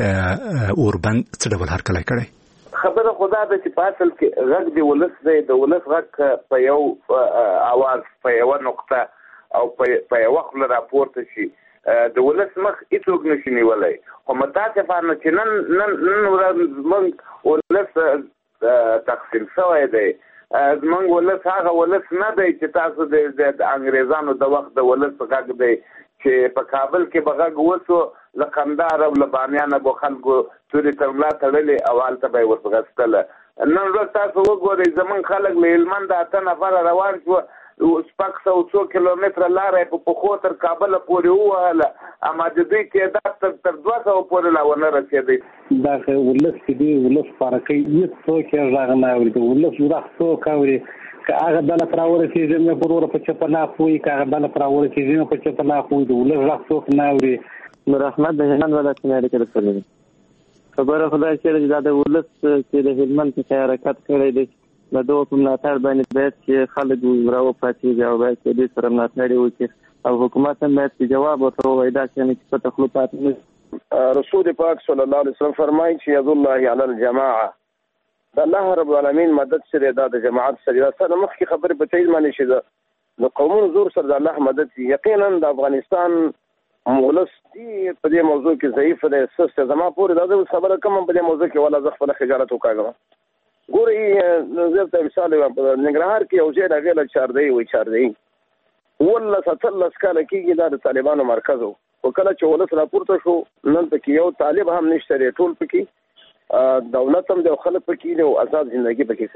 اوربند څه ډول هرکلی کړی. خبره خدا ده چې په اصل کې غږ د ولس دی د ولس غږ په یو اواز په یوه نقطه او په یوه خوله راپورته شي د ولس مخ هېڅوک نشي نیولی خو متاسفانه چې نن نن نن ورځ زموږ ولس تقسیم شوی دی. زمونږ ولس هغه ولس نه دی چې تاسو د انګریزانو د وخت د ولس غږ دی چې په کابل کې به غږ وسو له قندهار او له بامیانه به خلکو تورې تر ملا تړلې او هلته به یې ورځغستله. نن ورځ تاسو وګورئ زمونږ خلک له هلمنده اته نفره روان شوه شپږ سوه څو کیلومتره لاره یې په پښو تر کابله پورې ووهله اما د دوی تعداد تر دوه سوه پورې لا ونه رسېدی. دغه ولس چې دی ولس پارکۍ هېڅ څوک یې غږ نه اوري د ولس غږ څوک اوري که هغه ډله پر راورسېږي مې په وروره په چپه لاس ووایي که هغه ډله پر راورسېږي مې په چپه لاس ووایي د ولس غږ څوک نه اوري. نور احمد د هلمند ولایت نه اړیکې رسولی دی. خبره خدای چې دا د ولس چې د هلمند څخه حرکت کړی دی د دغو په ملاتړ باندې باید چې خلک راوپاڅېږي او باید چې دوی سره ملاتړ یې وکړي او حکومت هم باید چې جواب ورته ووایي داسې نه چې پټه خوله پاتې نه شي. رسول پاک صلی الله علیه وسلم فرمایي چې ید الله علی الجماعه د الله رب العالمین مدد سره دا د جماعت سره سره مخکې خبرې په تایید باندې شي د قومونو زور سره د الله مدد شي. یقینا د افغانستان ولس دی په دې موضوع کې ضعیف دی سست زما پورې دا خبره کوم په دې موضوع کې ولا زه خپل خجالت وکاږم. ګورئ زه ته مثال وایم په ننګرهار کې یو ځای د هغې له چاردهی وایي چاردهی اوولس اتلس کاله کېږي دا د طالبانو مرکز و خو کله چې ولس راپورته شو نن پکې یو طالب هم نشته دی ټول پکې دولت هم دی او خلک پکې دي او آزاد زندگی پکې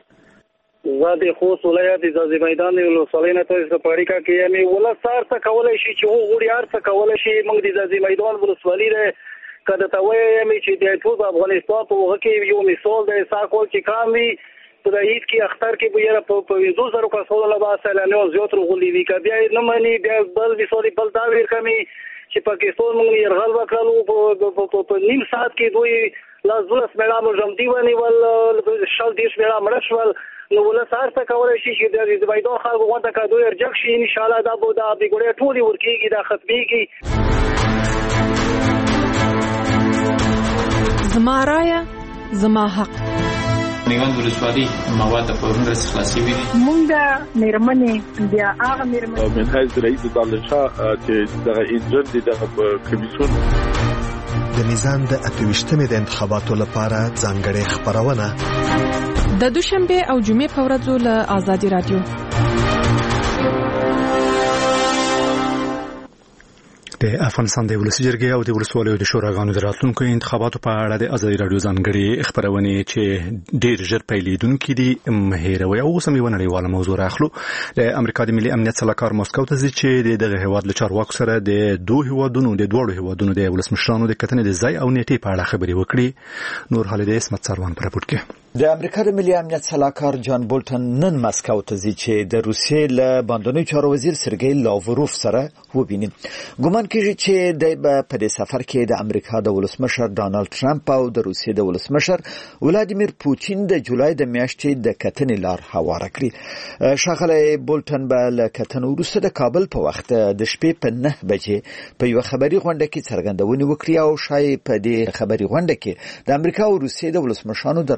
کوي. زه د خوست ولایت د ځاځي میدان د ولسوالۍ نه تاسو په اړیکه کې یعنې ولس هر څه کولی شي چې وغواړي هر څه کولی شي. موږ د ځاځي میدان ولسوالي دی که درته ووایم چې د ټول افغانستان په هغه کې یو مثال دی سا کول چې کام وي په د عید کې اختر کې به یاره په پنځوس زرو کسانو له به سیلانیان زیات راغلي وي که بیا یې نه مني بیا بل مثال بل دا ویر کمي چې پاکستان موږ یرغل وکړلو په نیم ساعت کې دوی لاس دولس مېړه مو ژمدي ونیول شل دېرش مېړه مړه شول. نو ولس هر څه کولی شي چې د میدان خلکو غونډه که دوی ارجک شي انشاءالله دا به دا بېګړۍ ټولې ورکېږي دا ختمېږي. زما رایه زما حق. نیوند ولسوالي مواد په پرون ورځ خلاصي وي. مونږ مېرمنې بیا هغه مېرمنې من حیث رئیس دانشاه چې دغه انجن دي دغه کمیسیون د میزان د اتویشتمې د انتخاباتو لپاره ځانګړې خبرونه د دوشنبه او جمعې په ورځو له آزادي رادیو. د افغانستان د ولسي جرګې او د ولسوالیو د شوراګانو د راتلونکو انتخاباتو په اړه د آزادي رادیو ځانګړي خبرونه چې ډېر ژر پیلېدونکي دي مهیروي او اوس هم یوه نړیواله موضوع راخلو. د امریکا د ملي امنیت سلاکار مسکو ته ځي چې د دغه هیواد له چارواکو سره د دوه هیوادونو د دواړو هیوادونو د ولسمشرانو د کتنې د ځای او نیټې په اړه خبرې وکړي. نور حال د اسمت سروان پر راپورټ کې د امریکا د ملي امنیت سلاکار جان بولټن نن مسکو ته ځي چې د روسیې له باندنۍ چارو وزیر سرګی لاوروف سره وویني. ګومان کېږي چې د په دې سفر کې د امریکا د ولسمشر ډانلډ ټرمپ او د روسیې د ولسمشر ولادیمیر پوتین د جولای د میاشتې د کتنې لار هواره کړي. ښاغلی بولټن به له کتنې وروسته د کابل په وخت د شپې په نه بجې په یوه خبري غونډه کې څرګندونې وکړي او شاید په دې خبري غونډه کې د امریکا او روسیې د ولسمشرانو د راتلونکي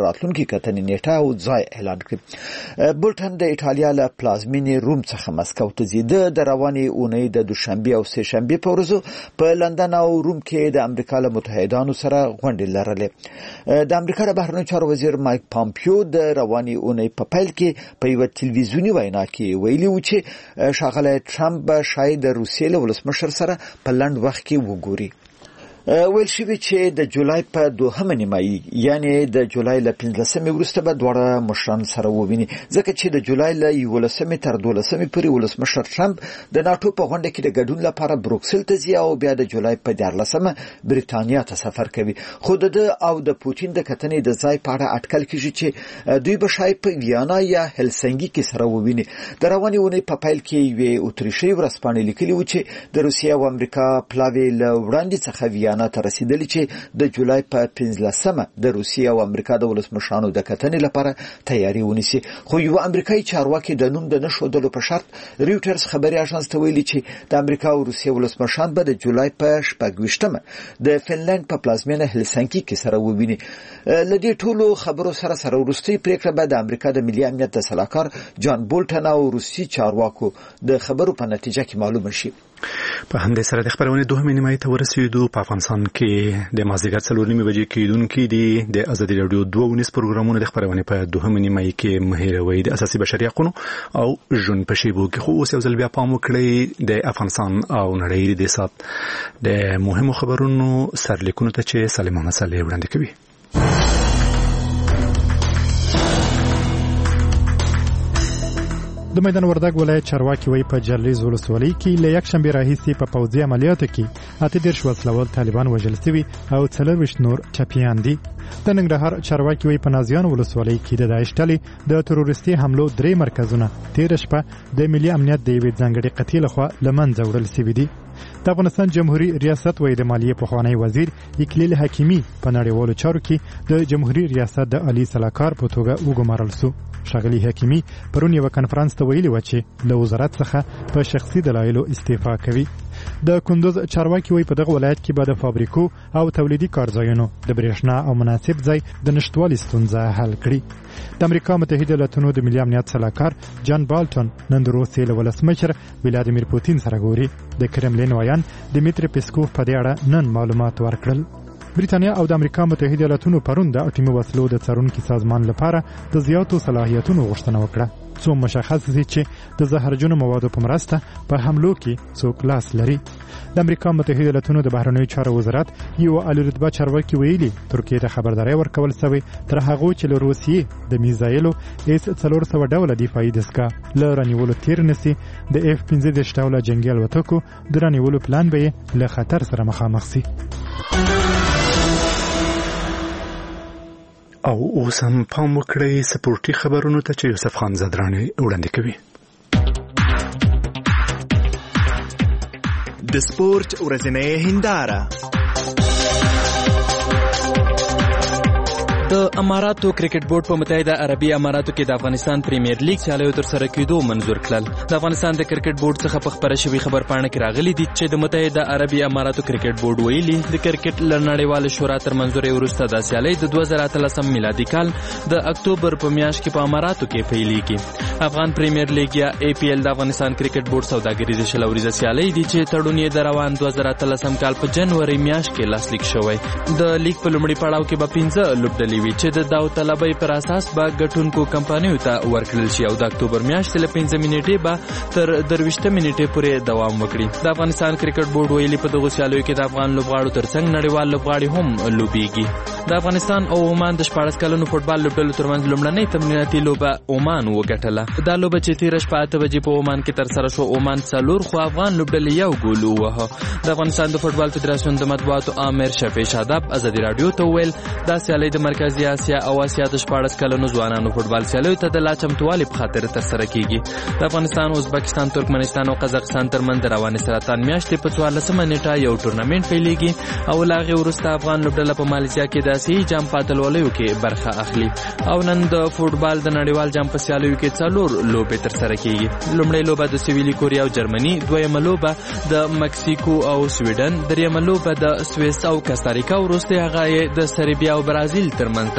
خصوصي کتنې نیټه او ځای اعلان کړ. بولټن د ایټالیا له پلازمینې روم څخه مسکو ته ځي. د روانې اونۍ د دوشنبه او سه شنبه په ورځو په لندن او روم کې د امریکا له متحدانو سره غونډې لرلې. د امریکا د بهرنیو چارو وزیر مایک پامپیو د روانې اونۍ په پیل کې په یو ټلویزیونی وینا کې ویلي و چې ښاغلی ټرمپ به شاید د روسیې له ولسمشر سره په لنډ وخت کې وګوري. ویل شوی چې د جولای په دوهمه نیمایي یعنی د جولای له پنځلسمې وروسته به دواړه مشران سره وویني، ځکه چې د جولای له یولسمې تر دولسمې پورې ولسمشر ټرمپ د ناتو په غونډه کې د ګډون لپاره بروکسل ته ځي او بیا د جولای په دیارلسمه بریتانیا ته سفر کوي. خو د او د پوتین د کتنې د ځای په اړه اټکل کیږي چې دوی به شاید په ویانا یا هلسنګي کې سره وویني. د روانې اونۍ په پیل کې یوې اتریشي ورځپاڼې لیکلي و چې د روسیې او امریکا پلاوی له وړاندې څخه ویانا ته رسیدلی چې د جولای په پنځلسمه د روسیې او امریکا د ولسمشرانو د کتنې لپاره تیاری ونیسي. خو یو امریکایي چارواکي د نوم د نشودلو په شرط ریوټرز خبري اژانس ته ویلي چې د امریکا او روسیې ولسمشران به د جولای په شپږویشتمه د فنلند په پلازمینه هلسنکي کې سره وویني. لدې ټولو خبرو سره سره وروستي پریکړه به د امریکا د ملي امنیت د سلاکار جان بولټن او روسي چارواکو د خبرو په نتیجه کې معلومه شي. په همدې سره د خبرونې دوه نیمایي ته ورسېدو. په افغانستان کې د مازدیګر څلور نیمې بجې کېدونکي دي د ازادي راډیو دوه ونیس پروګرامونه د خبرونې په دوه نیمایي کې مهیروي د اساسي بشري حقوقو او ژوند په شیبو کې. خو اوس یو ځل بیا پام وکړئ د افغانستان او نړۍ د سات د مهمو خبرونو سرلیکونو ته چې سلیمان صالح وړاندې کوي. د میدان وردګ ولایت چارواکي وایي په جلریز ولسوالۍ کې له یک شنبې راهیسې په پوځي عملیاتو کې اته دېرش وسلوال طالبان وژل شوي او څلورویشت نور چپیان دي. د ننګرهار چارواکي وایي په نازیان ولسوالۍ کې د داعش ډلې د تروریستي حملو درې مرکزونه تېره شپه د ملي امنیت د یوې ځانګړې قطعې لخوا له منځه وړل شوي دي. د افغانستان جمهوریت ریاست وایي د مالیې پخوانی وزیر اکلیل حکیمي په نړیوالو چارو کې د جمهوریت ریاست د عالی سلاکار په توګه وګمارل شو. ښاغلي حکیمي پرون یو کنفرانس ته ویلي و چې له وزارت څخه په شخصي دلایلو استعفا کوي. د کندوز چارواکي وایي په دغه ولایت کې به د فابریکو او تولیدي کارځایونو د برېښنا او مناسب ځای د نشټوالي ستونزه حل کړي. د امریکا متحده ایالاتونو د ملي امنیت سلاکار جان بالټون نن د روسیې له ولسمشر ولادیمیر پوتین سره ګوري. د کرملین وایان دمیتری پیسکوف په دې اړه نن معلومات ورکړل. بریتانیا او د امریکا متحده ایالاتونو پرون د اټومي وسلو د څارونکي سازمان لپاره د زیاتو صلاحیتونو غوښتنه وکړه، څو مشخص دي چې د زهرجنو موادو په مرسته په حملو کې څوک لاس لري. د امریکا متحده ایالاتونو د بهرنیو چارو وزارت یو اعلی رتبه چارواکي ویلي ترکیه ته خبرداري ورکول شوې تر هغه چې له روسیې د میزایلو اس څلور سوه ډوله دفاعي دستګاه له رانیولو تیر نسی د اف پنځه دېرش ډوله جنگي الوتکو د رانیولو پلان به له خطر سره مخامخ شي. او اوس هم پام وکړئ سپورټي خبرونو ته چې یوسف خان زدرانی وړاندې کوي. د سپورت ورځنۍ هنداره. د اماراتو کرکټ بورډ په متحده عربي اماراتو کې د افغانستان پریمیر لیګ سیالیو تر سره کېدو منظور کړل. د افغانستان د کرکټ بورډ څخه په خبره شوی خبر پاڼه کې راغلي دي چې د متحده عربي اماراتو کرکټ بورډ ویلي د کرکټ نړیواله شورا تر منظوري وروسته د سیالۍ د دوه زره اتلسم میلادي کال د اکتوبر په میاشت کې په اماراتو کې پیلېږي. افغان پریمیر لیګ یا ای پی ایل د افغانستان کرکټ بورډ سوداګریزه شلوريزه سیالۍ دي چې تړون یې د روان دوه زره اتلسم کال په جنوري میاشت کې لاسلیک شوی. د لیګ په لومړي پړاو کې به پنځه لوبډلې وي چې د داوطلبۍ پر اساس به ګټونکو کمپنیو ته ورکړل شي او د اکتوبر میاشتې له پنځه منټې به تر درویشت منټې پورې دوام وکړي. د افغانستان کرکټ بورډ ویلي په دغه سیالیو کې د افغان لوبغاړو ترڅنګ نړیوال لوبغاړي هم لوبېږي. د افغانستان او عمان د شپاړس کلنو فوټبال لوبډلو ترمنځ لومړنۍ تمریناتي لوبه عمان وګټله. دا لوبه چې تېره شپه اته بجې په عمان کې ترسره شوه، عمان څلور خو افغان لوبډلې یو ګول ووهه. د افغانستان د فوټبال فدراسیون د مطبوعاتو آمر شفیع شاداب ازادي راډیو ته وویل دا سیالۍ د مرکزي اسیا او اسیا د شپاړس کلنو ځوانانو فوټبال سیالیو ته د لا چمتووالي په خاطر ترسره کیږي. د افغانستان، ازبکستان، ترکمنستان او قزاقستان ترمنځ د روانې سرطان میاشتې په څوارلسمه نیټه یو ټورنمنټ پیلېږي او له هغې وروسته افغان لوبډله په مالیزیا کې د اسیایي جام په اتلولیو کې برخه اخلي. او نن د فوټبال د نړیوال جام په سیالیو کې څلور لوبې ترسره کیږي. لومړۍ لوبه د سویلي کوریا او جرمني، دویمه لوبه د مکسیکو او سویډن، دریمه لوبه د سویس او کاستاریکا، وروسته هغه د سربیا او برازیل ترمنځ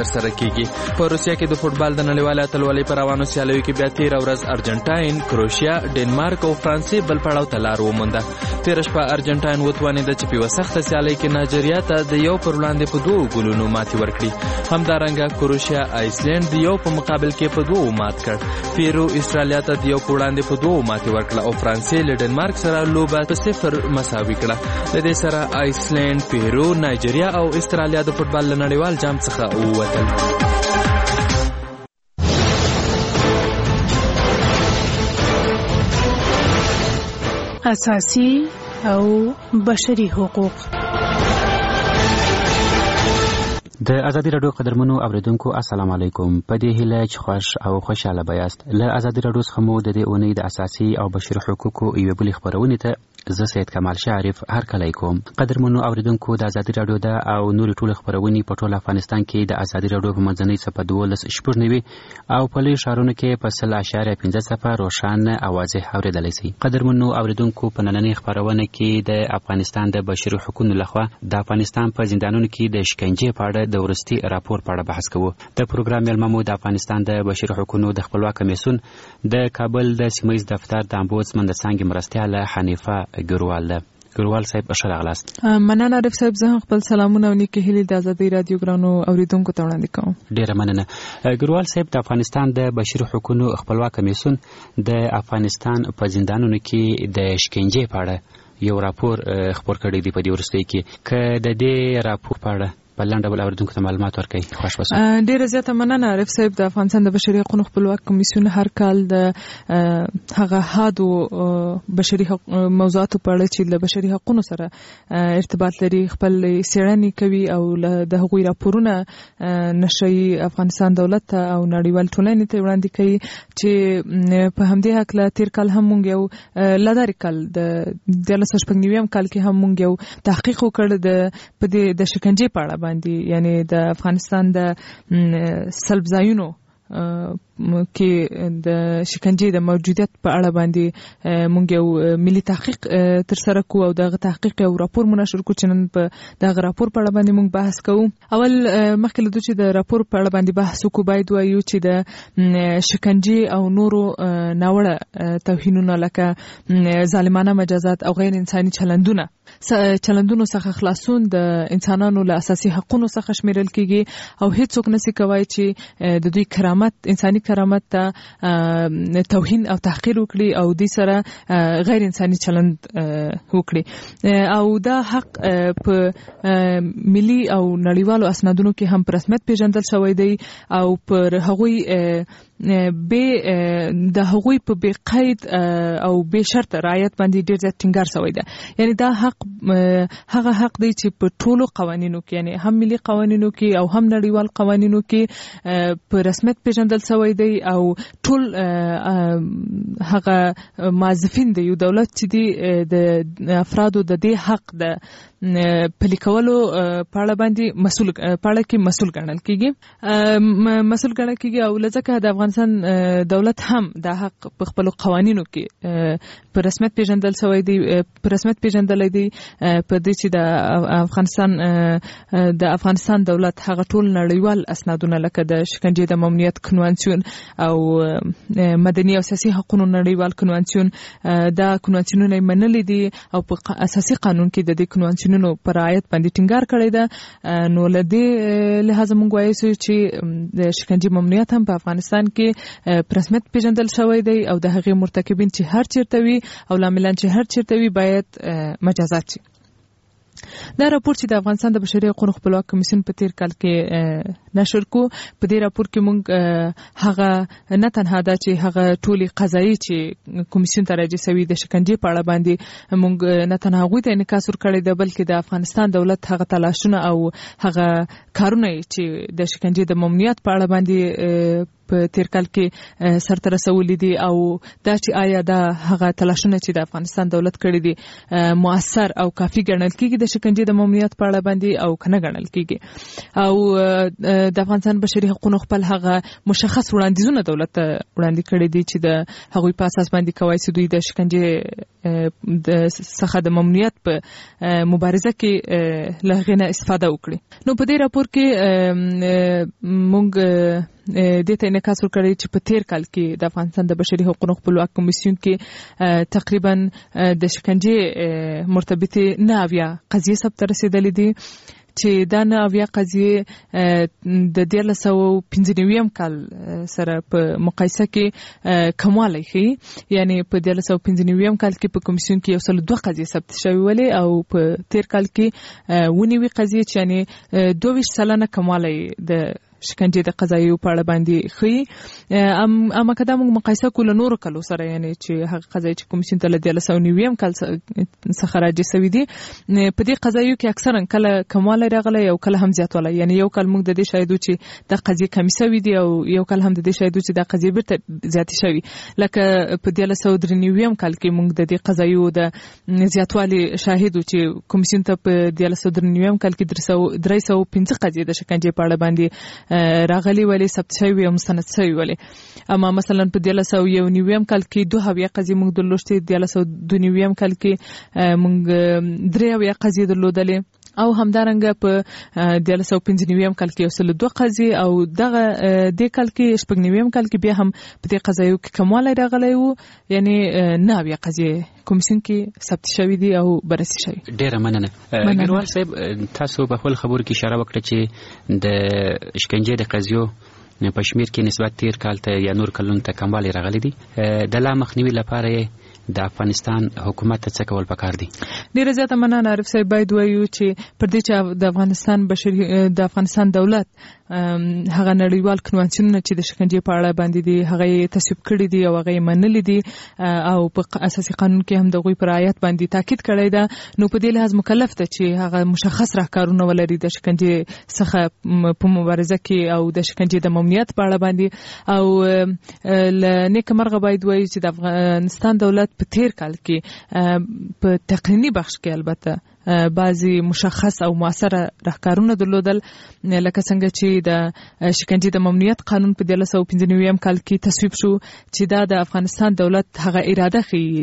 ترسره کیږي. په روسیا کې د فوتبال د نړیوالې اتلولۍ پر روانو سیالیو کې بیا تیر ورځ ارجنټاین، کروشیا، ډنمارک او فرانسې بل پړاو ته لار ومونده. تیر شپه ارجنټاین وتوانېده چې په وسخته سیالۍ کې نایجیریا ته د یو پر وړاندې په دوه ګولونو ماتې ورکړي. همدارنګه کروشیا آیسلند د یو په مقابل کې په دوه مات کړ. پیرو استرالیا ته د یو په وړاندې په دوه ماتې ورکړه او فرانسې له ډنمارک سره لوبه په صفر مساوي کړه. د دې سره آیسلند، پیرو، نایجیریا او استرالیا د فوتبال له نړیوال جام څخه ووتل. اساسي او بشري حقوق. د ازادي رادیو قدرمنو اوریدونکو السلام علیکم. په دې هیله چې خوش او خوشاله بیاست. له ازادي رادیو څخه مو د دې اونۍ د اساسي او بشري حقوقو یوه بلې خبرونه ته زه سید کمال شریف هر کله کوم. قدرمنو اوریدونکو د ازادي رادیو د او نور ټول خبرونه په ټول افغانستان کې د ازادي رادیو په منځنۍ صفحه دولس شپږ او په لوی ښارونو کې په سل اشاریه پنځه صفحه روښانه اوازه اوریدلای شئ. قدرمنو اوریدونکو په نننۍ خبرونه کې د افغانستان د بشري حقوقو لخوا د افغانستان په زندانونو کې د شکنجې په اړه د ورستي راپور په اړه بحث کوو. د پروګرام ملممو د افغانستان د بشري حقوقو د خپلواک کمیسیون د کابل د سیمایي دفتر د امبودسمن د څنګه مرستیاله حنیفه ګروال ده. ګروال صاحب ښه راغلاست. مننه عارف صاحب. زه خپل سلامونه او نیکه هیلې د ازادي رادیو ګرانو اوریدونکو ته وړاندې کوم. ډیره مننه. ګروال صاحب د افغانستان د بشري حقوقو خپلواک کمیسیون د افغانستان په زندانونو کې د شکنجې په اړه یو راپور خبر کړی دی په دې ورستۍ کې. که د دې راپور په اړه په لاندې ډول اوریدونکو ته معلومات ورکړئ خوښ وسو. ډیره زیاته مننه عارف صاحب. د افغانستان د بشري حقوقو خپلواک کمیسیون هر کال د هغه حادو بشري موضوعاتو په اړه چې له بشري حقوقو سره ارتباط لري خپل څېړنې کوي او د هغوی راپورونه نشي افغانستان دولت ته او نړیوال ټولنې ته وړاندې کوي چې په همدې حق تیر کال هم مونږ یو لاداري کال د دولس شپږ نویم کال کې هم مونږ یو تحقیق وکړ د په دې د شکنجې په اړه باندې، یعنی د افغانستان د سلب ځایونو کې د شکنجې د موجودیت په اړه باندې مونږ یو ملي تحقیق تر سره کوو او دغه تحقیق یو راپور منشر کوو چې نن په دغه راپور په اړه باندې مونږ بحث کوو. اول مخکې له دې چې د راپور په اړه باندې بحث وکړو باید وایو چې د شکنجې او نورو ناوړه توهینونو لکه ظالمانه مجازات او غیر انساني چلندونه چلندونو څخه خلاصون د انسانانو له اساسي حقوقو څخه شمیرل کیږي او هیڅوک نشي کوي چې د دوی کرامت انساني کرامت ته توهین او تحقیر وکړي او د سره غیر انساني چلند وکړي او دا حق په ملي او نړیوالو اسنادونو کې هم په رسمیت پیژندل شوی دی او پر هغوی به د هغوی په بې قید او بې شرط رعایت باندې ډیر زیات ټینګار شوی دی. یعنی دا حق هغه حق دی چې په ټولو قوانینو کې، یعنی هم ملي قوانینو کې او هم نړیوال قوانینو کې په رسمیت پیژندل شوی دی او ټول هغه موظفین د یو دولت چې دی د افرادو د دې حق د پلي کولو په اړه باندې مسؤل په اړه کې مسؤل ګڼل کیږي مسؤل ګڼل کیږي او لکه د افغانستان دولت هم د حق په خپل قوانینو کې په رسمیت پیژندل شوی دی په رسمیت پیژندل دی په دې چې د افغانستان د افغانستان دولت هغه ټول نړیوال اسنادونه لکه د شکنجې د ممنوعیت کنوانسیون او مدني او سیاسي حقوقو نړیوال کنوانسیون دا کنوانسیونونه منلي دي او په اساسي قانون کې د دې کنوانسیون نو پر رعایت باندې ټینګار کړی ده. نو له دې لحاظه موږ وایو چې د شکنجې ممنوعیت هم په افغانستان کې په رسمیت پیژندل شوی دی او د هغې مرتکبین چې هر چیرته وي او لاملان چې هر چیرته وي باید مجازات شي. دا راپور چې د افغانستان د بشري حقوقو خپلواک کمیسیون په تیر کال کې نشر کو، په دې راپور کې موږ هغه نه تنها دا چې هغه ټولي قضایي چې کمیسیون ته راجع شوي د شکنجې په اړه باندې موږ نه تنها هغوی ته انعکاس ورکړی دی، بلکې د افغانستان دولت هغه تلاشونه او هغه کارونه چې د شکنجې د ممنوعیت په اړه باندې په تیر کال کې سرته رسولي دي او دا چې آیا دا هغه تلاشونه چې د افغانستان دولت کړی دي مؤثر او کافي ګڼل کیږي د شکنجې د ممنوعیت په اړه باندې او کنه ګڼل کیږي او د افغانستان بشري حقوقو خپل هغه مشخص وړاندیزونه دولت ته وړاندې کړی دي چې د هغوی په اساس باندې کوي چې دوی د شکنجې د څخه د ممنوعیت په مبارزه کې له هغې نه استفاده وکړي. نو په دې راپور کې موږ د ته انعکاس ورکړی چې په تیر کال کې د افغانستان د بشري حقوقو خپلواک کمیسیون کې تقریبا د شکنجې مرتبطه نه اویا قضیې ثبت رسیدلې دي چې دا نه اویا قضیې د دیارلس سوه پنځه نویم کال سره په مقایسه کې کموالی ښیي. یعنی په دیارلس سوه پنځه نویم کال کې په کمیسیون کې یو سل دوه قضیې ثبت شوې ولې او په تیر کال کې اووه نوي قضیې چې یعنی دوه ویشت سلنه کموالی د شکنجې د قضایو په اړه باندې ښیي. اما که دا موږ مقایسه کړو له نورو کلو سره یعنی چې هغه قضایي چې کمیسیون ته له دیارلس سوه نویم کال څخه راجع سوي دي په دې قضایو کې اکثرا کله کموالی راغلی او کله هم زیاتوالی. یعنی یو کال موږ د دې شاهد وو چې دا قضیې کمې سوي دي او یو کال هم د دې شاهد وو چې دا قضیې بیرته زیاتې شوي. لکه په دیارلس سوه درې نویم کال کې موږ د دې قضایو د زیاتوالي شاهد وو چې کمیسیون ته په دیارلس سوه درې نویم کال کې درې سوه پنځه قضیې د شکنجې په اړه باندې راغلي ولې ثبت شوي او مستند شوي ولې. اما مثلا په دیارلس سوه یو نویم کال کې دوه اویا قضیې موږ درلودې، دیارلس سوه دوه نویم کال کې موږ درې اویا قضیې درلودلې او همدارنګه په دیارلس سوه پنځه نویم کال کې یو سل دوه قضیې او دغه دې کال کې شپږ نویم کال کې بیا هم په دې قضایو کې کموالی راغلی و. یعنی نه اویا قضیې کمیسیون کې ثبت شوي دي او بررسي شوي. ډیره مننه. ګروال صاحب تاسو په خپل خبرو کې اشاره وکړه چې د شکنجې د قضیو په شمیر کې نسبت تیر کال ته یا نور کلونو ته کموالی راغلی دي. د لا مخنیوي لپاره د افغانستان حکومت ته څه کول پکار دي؟ ډیره زیاته مننه عارف صاحب. باید وایو چې پر دې چې د افغانستان بشري د افغانستان دولت هغه نړیوال کنوانسیونونه چې د شکنجې په اړه باندې دي هغه تصویب کړي دي او هغه منلي دي او په اساسي قانون کې هم دغه پر رعایت باندې تاکید کړی ده. نو په دې لحاظ مکلف ده چې هغه مشخص راهکارونه ولري د شکنجې څخه په مبارزه کې او د شکنجې د ممنوعیت په اړه باندې. او ل نیکمرغه باید وایو چې د افغانستان دولت په تیر کال کې په تقنینی بخش کې البته بعضی مشخص او موثره راهکارونه درلودل لکه څنګه چې د شکنجې د ممنوعیت قانون په دیارلس سوه پنځه نویم کال کې تصویب شو چې دا د افغانستان دولت هغه اراده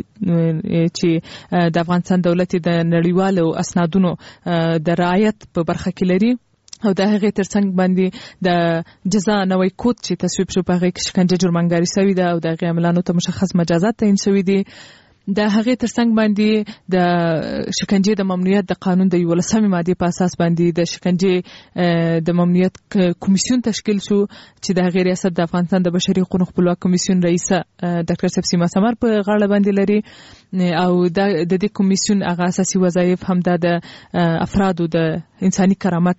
ښیي چې د افغانستان دولت د نړیوالو اسنادونو د رعایت په برخه کې لري او د هغې ترڅنګ باندې د جزا نوی کود چې تصویب شو په هغې کې شکنجه جرمنګاري سوي ده او د هغې عاملانو ته مشخص مجازات تعیین سوي دي. د هغې ترڅنګ باندې د شکنجې د ممنوعیت د قانون د یولسمې مادې په اساس باندې د شکنجې د ممنوعیت کمیسیون تشکیل شو چې د هغې ریاست د افغانستان د بشري حقوقو خپلواک کمیسیون رئیسه ډاکټر صاحب سیما سمر په غاړه باندې لري. او د دې کمیسیون هغه اساسي وظایف هم د افرادو د انساني کرامت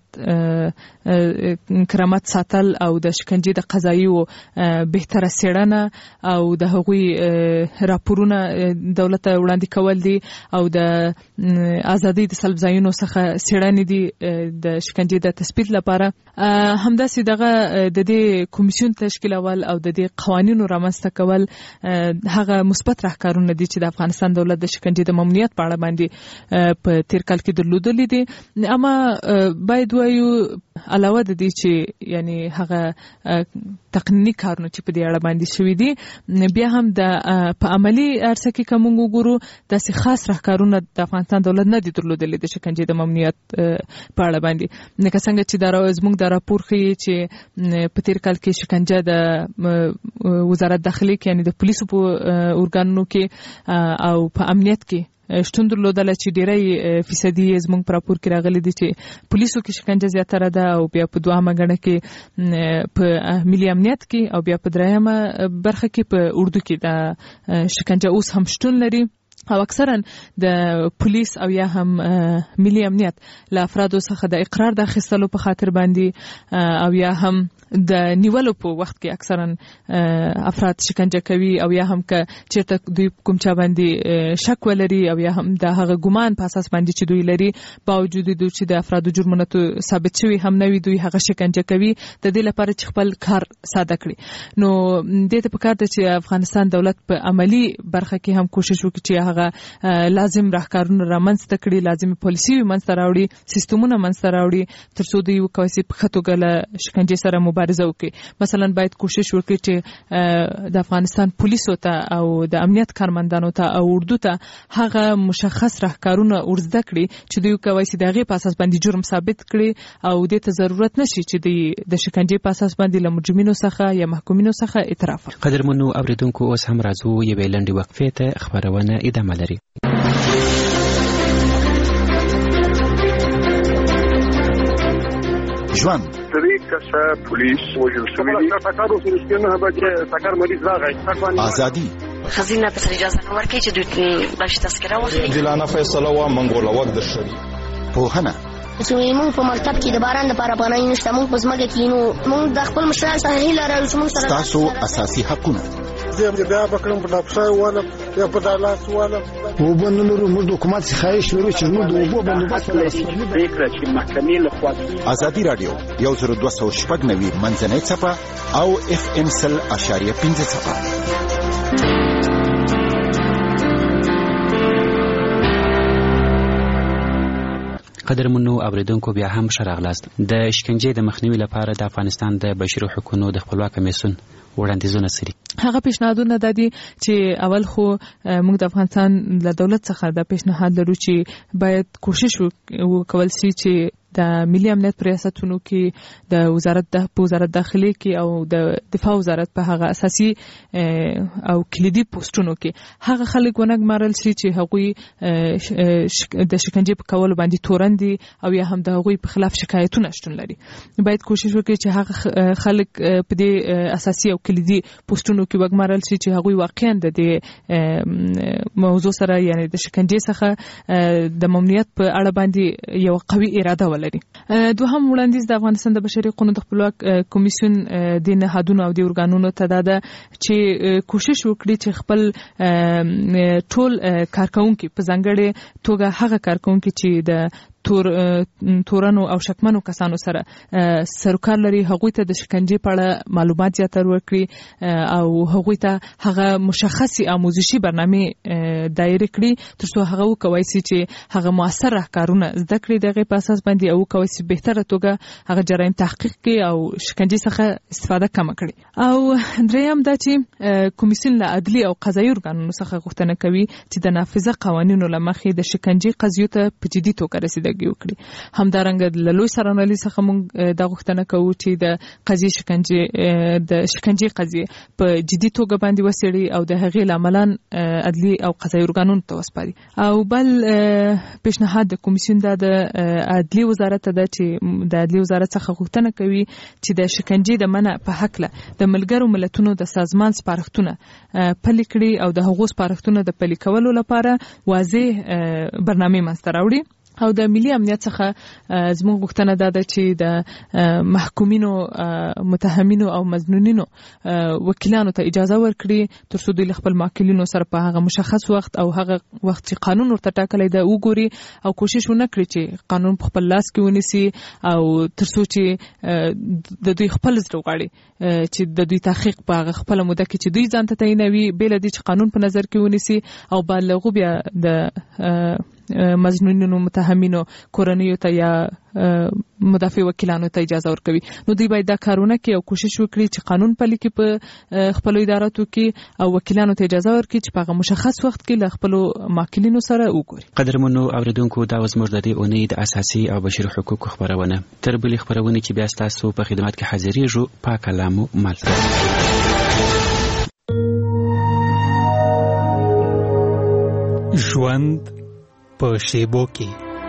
کرامت ساتل او د شکنجې د قضایو بهتره څېړنه او د هغوی راپورونه دولت ته وړاندې کول دي او د ازادۍ د سلب ځایونو څخه څېړنې دي د شکنجې د تثبیت لپاره. همداسې دغه د دې کمیسیون تشکیلول او د دې قوانینو رامنځته کول هغه مثبت راهکارونه دي چې د افغانستان دولت د شکنجې د ممنوعیت په اړه باندې په تیر کال کې درلودلي دي. اما باید وایو علاوه د دې چې یعنی هغه تقنینی کارونه چې په دې اړه باندې شوي دي بیا هم د په عملی عرصه کې که موږ وګورو داسې خاص راهکارونه د افغانستان دولت نه دي درلودلي د شکنجې د ممنوعیت په اړه باندې. لکه څنګه چې دا زموږ دا راپور ښیي چې په تیر کال کې شکنجه د وزارت داخلي کې یعنی د پولیسو په ارګانونو کې او په امنیت کې شتون درلودله چې ډیری فیصدي زموږ په راپور کې راغلي دي چې پولیسو کې شکنجه زیاتره ده او بیا په دوهمه ګڼه کې په ملي امنیت کې او بیا په دریمه برخه کې په اردو کې د شکنجه اوس هم شتون لري. او اکثرا د پولیس او یا هم ملي امنیت له افرادو څخه د اقرار د اخیستلو په خاطر باندې او یا هم د نیولو په وخت کې اکثرا افراد شکنجه کوي او یا هم که چیرته دوی کوم چا باندې شک ولري او یا هم د هغه ګمان په اساس باندې چې دوی لري باوجود دوی چې د افرادو جرمونه ثابت شوي هم نه وي دوی هغه شکنجه کوي د دې لپاره چې خپل کار ساده کړي. نو دې ته پکار ده چې افغانستان دولت په عملی برخه کې هم کوشش وکړي چې هغه لازم راهکارونه رامنځته کړي، لازم پالیسي منځته راوړي، سیستمونه منځته راوړي ترڅو دوی وکوي چې په ښه توګه له شکنجې سره مبارزه وکړي. مثلا باید کوشش وکړي چې د افغانستان پولیسو ته او د امنیت کارمندانو ته او اردو ته هغه مشخص راهکارونه ورزده کړي چې دوی کوي چې د هغې په اساس باندې جرم ثابت کړي او دې ته ضرورت نشي چې د شکنجې په اساس باندې له مجرمینو څخه یا محکومینو څخه اعتراف وکړي. قدرمنو اوریدونکو اوس هم راځو یوې لنډې وقفې ته، خبرونه ادامه لري. ژوند درې کسه پولیس وژل شوي دي. ټکر وشو چې نه به ټکر مریض راغی. ازادي خزینه په اجازه نه ورکړي چې دوی بلش تذکره واخلي. عادلانه فیصله وا منګول وخت د شری پوهنه زموږ په مکتب کې د باران لپاره پناه نشته، موږ په ځمکه کې نو موږ د خپل مشرانو سره هیله لرو چې موږ سره تاسو اساسي حقونه زه بیا بکرم په ډاکټر والا یا په دالات والا او بنلرو موږ د حکومت څخه خواهش لرو چې موږ د اوبو بندوبست ولرو. پریکړه چې محکمې له خوا ازادي رادیو یو زر دوه سوه شپږ نوي منځنۍ څپه او اف ام سل اشاریه پنځه څپه. قدرمنو اوریدونکو بیا هم ښه راغلاست. د شکنجې د مخنیوي لپاره د افغانستان د بشري حقوقو د خپلواک کمیسیون وړاندیزونه سری. هغه پیشنهادونه د دي چې اول خو موږ د افغانستان له دولت څخه د پیشنهاد لرو چې باید کوشش وکول شي چې د ملي امنیت په ریاستونو کې د وزارت د وزارت داخلي کې او د دفاع وزارت په هغه اساسي او کلیدي پوسټونو کې هغه خلک ونګمارل شي چې هغوی د شکنجې په کولو باندې تورن دي او یا هم د هغوی په خلاف شکایتونه شتون لري. باید کوشش وکړي چې هغه خلک په دې اساسي او کلیدي پوسټونو کې وګمارل شي چې هغوی واقعا د دې موضوع سره یعنی د شکنجې څخه د ممنوعیت په اړه باندې یو قوي اراده ولري. دوهم وړاندیز د افغانستان د بشري حقوقو د خپلواک کمیسیون د نهادونو او د ارګانونو ته دا چې کوشش وکړي چې خپل ټول کارکونکو په ځانګړي توګه هغه کارکونکو چې د تور تورانو او شکمنو کسانو سره سروکار لري هغوی ته د شکنجې په اړه معلومات زیاتره ورکړي او هغوی ته هغه مشخصي آموزشي برنامه دایر کړي ترڅو هغه وکوي چې هغه موثر راهکارونه زده کړي دغه په اساس باندې او کوي چې بهتره توګه هغه جرایم تحقیق کړي او شکنجې څخه استفاده کم کړي. او دریم دا چې کمیسیون له عدلي او قضایي ارګانونو څخه غوښتنه کوي چې د نافذه قوانینو لمخې د شکنجې قضیو ته په جدي توګه رسیدګي وکړي. همدارنګه له لوی سرانوالي څخه موږ دا غوښتنه کوو چې د قضیې شکنجې د شکنجې قضیې په جدي توګه باندې وڅېړي او د هغې لاملان عدلي او قضایي ارګانونو ته وسپاري. او بل پیشنهاد د کمیسیون دا د عدلي وزارت ته ده چې د عدلي وزارت څخه غوښتنه کوي چې د شکنجې د منع په هکله د ملګرو ملتونو د سازمان سپارښتونه پلي کړي او د هغو سپارښتونه د پلي کولو لپاره واضح برنامه منځته راوړي. او د ملي امنیت څخه زموږ غوښتنه دا ده چې د محکومینو متهمینو او مظنونینو وکیلانو ته اجازه ورکړي ترڅو دوی خپل موکلینو سره په هغه مشخص وخت او هغه وخت چې قانون ورته ټاکلی دی وګوري او کوشش ونه کړي چې قانون په خپل لاس کې ونیسي او ترڅو چې د دوی خپل زړه وغواړي چې د دوی تحقیق په هغه خپله موده کې چې دوی ځان ته تعینوي بېله دې چې قانون په نظر کې ونیسي او بعد له هغو بیا د مظنونینو متهمینو کورنیو ته یا مدافع وکیلانو ته اجازه ورکوي. نو دوی باید دا کارونه کوي او کوشش وکړي چې قانون پلي کړي په خپلو اداراتو کې او وکیلانو ته اجازه ورکړي چې په هغه مشخص وخت کې له خپلو ماکلینو سره وګوري. قدرمنو اوریدونکو دا زموږ د دې اونۍ د اساسي او بشري حقوقو خبرونه. تر بلې خبرونه کې بیا ستاسو په خدمت کې حاضرېږو. پاک کلامو ملګري ژوند په شیبو کې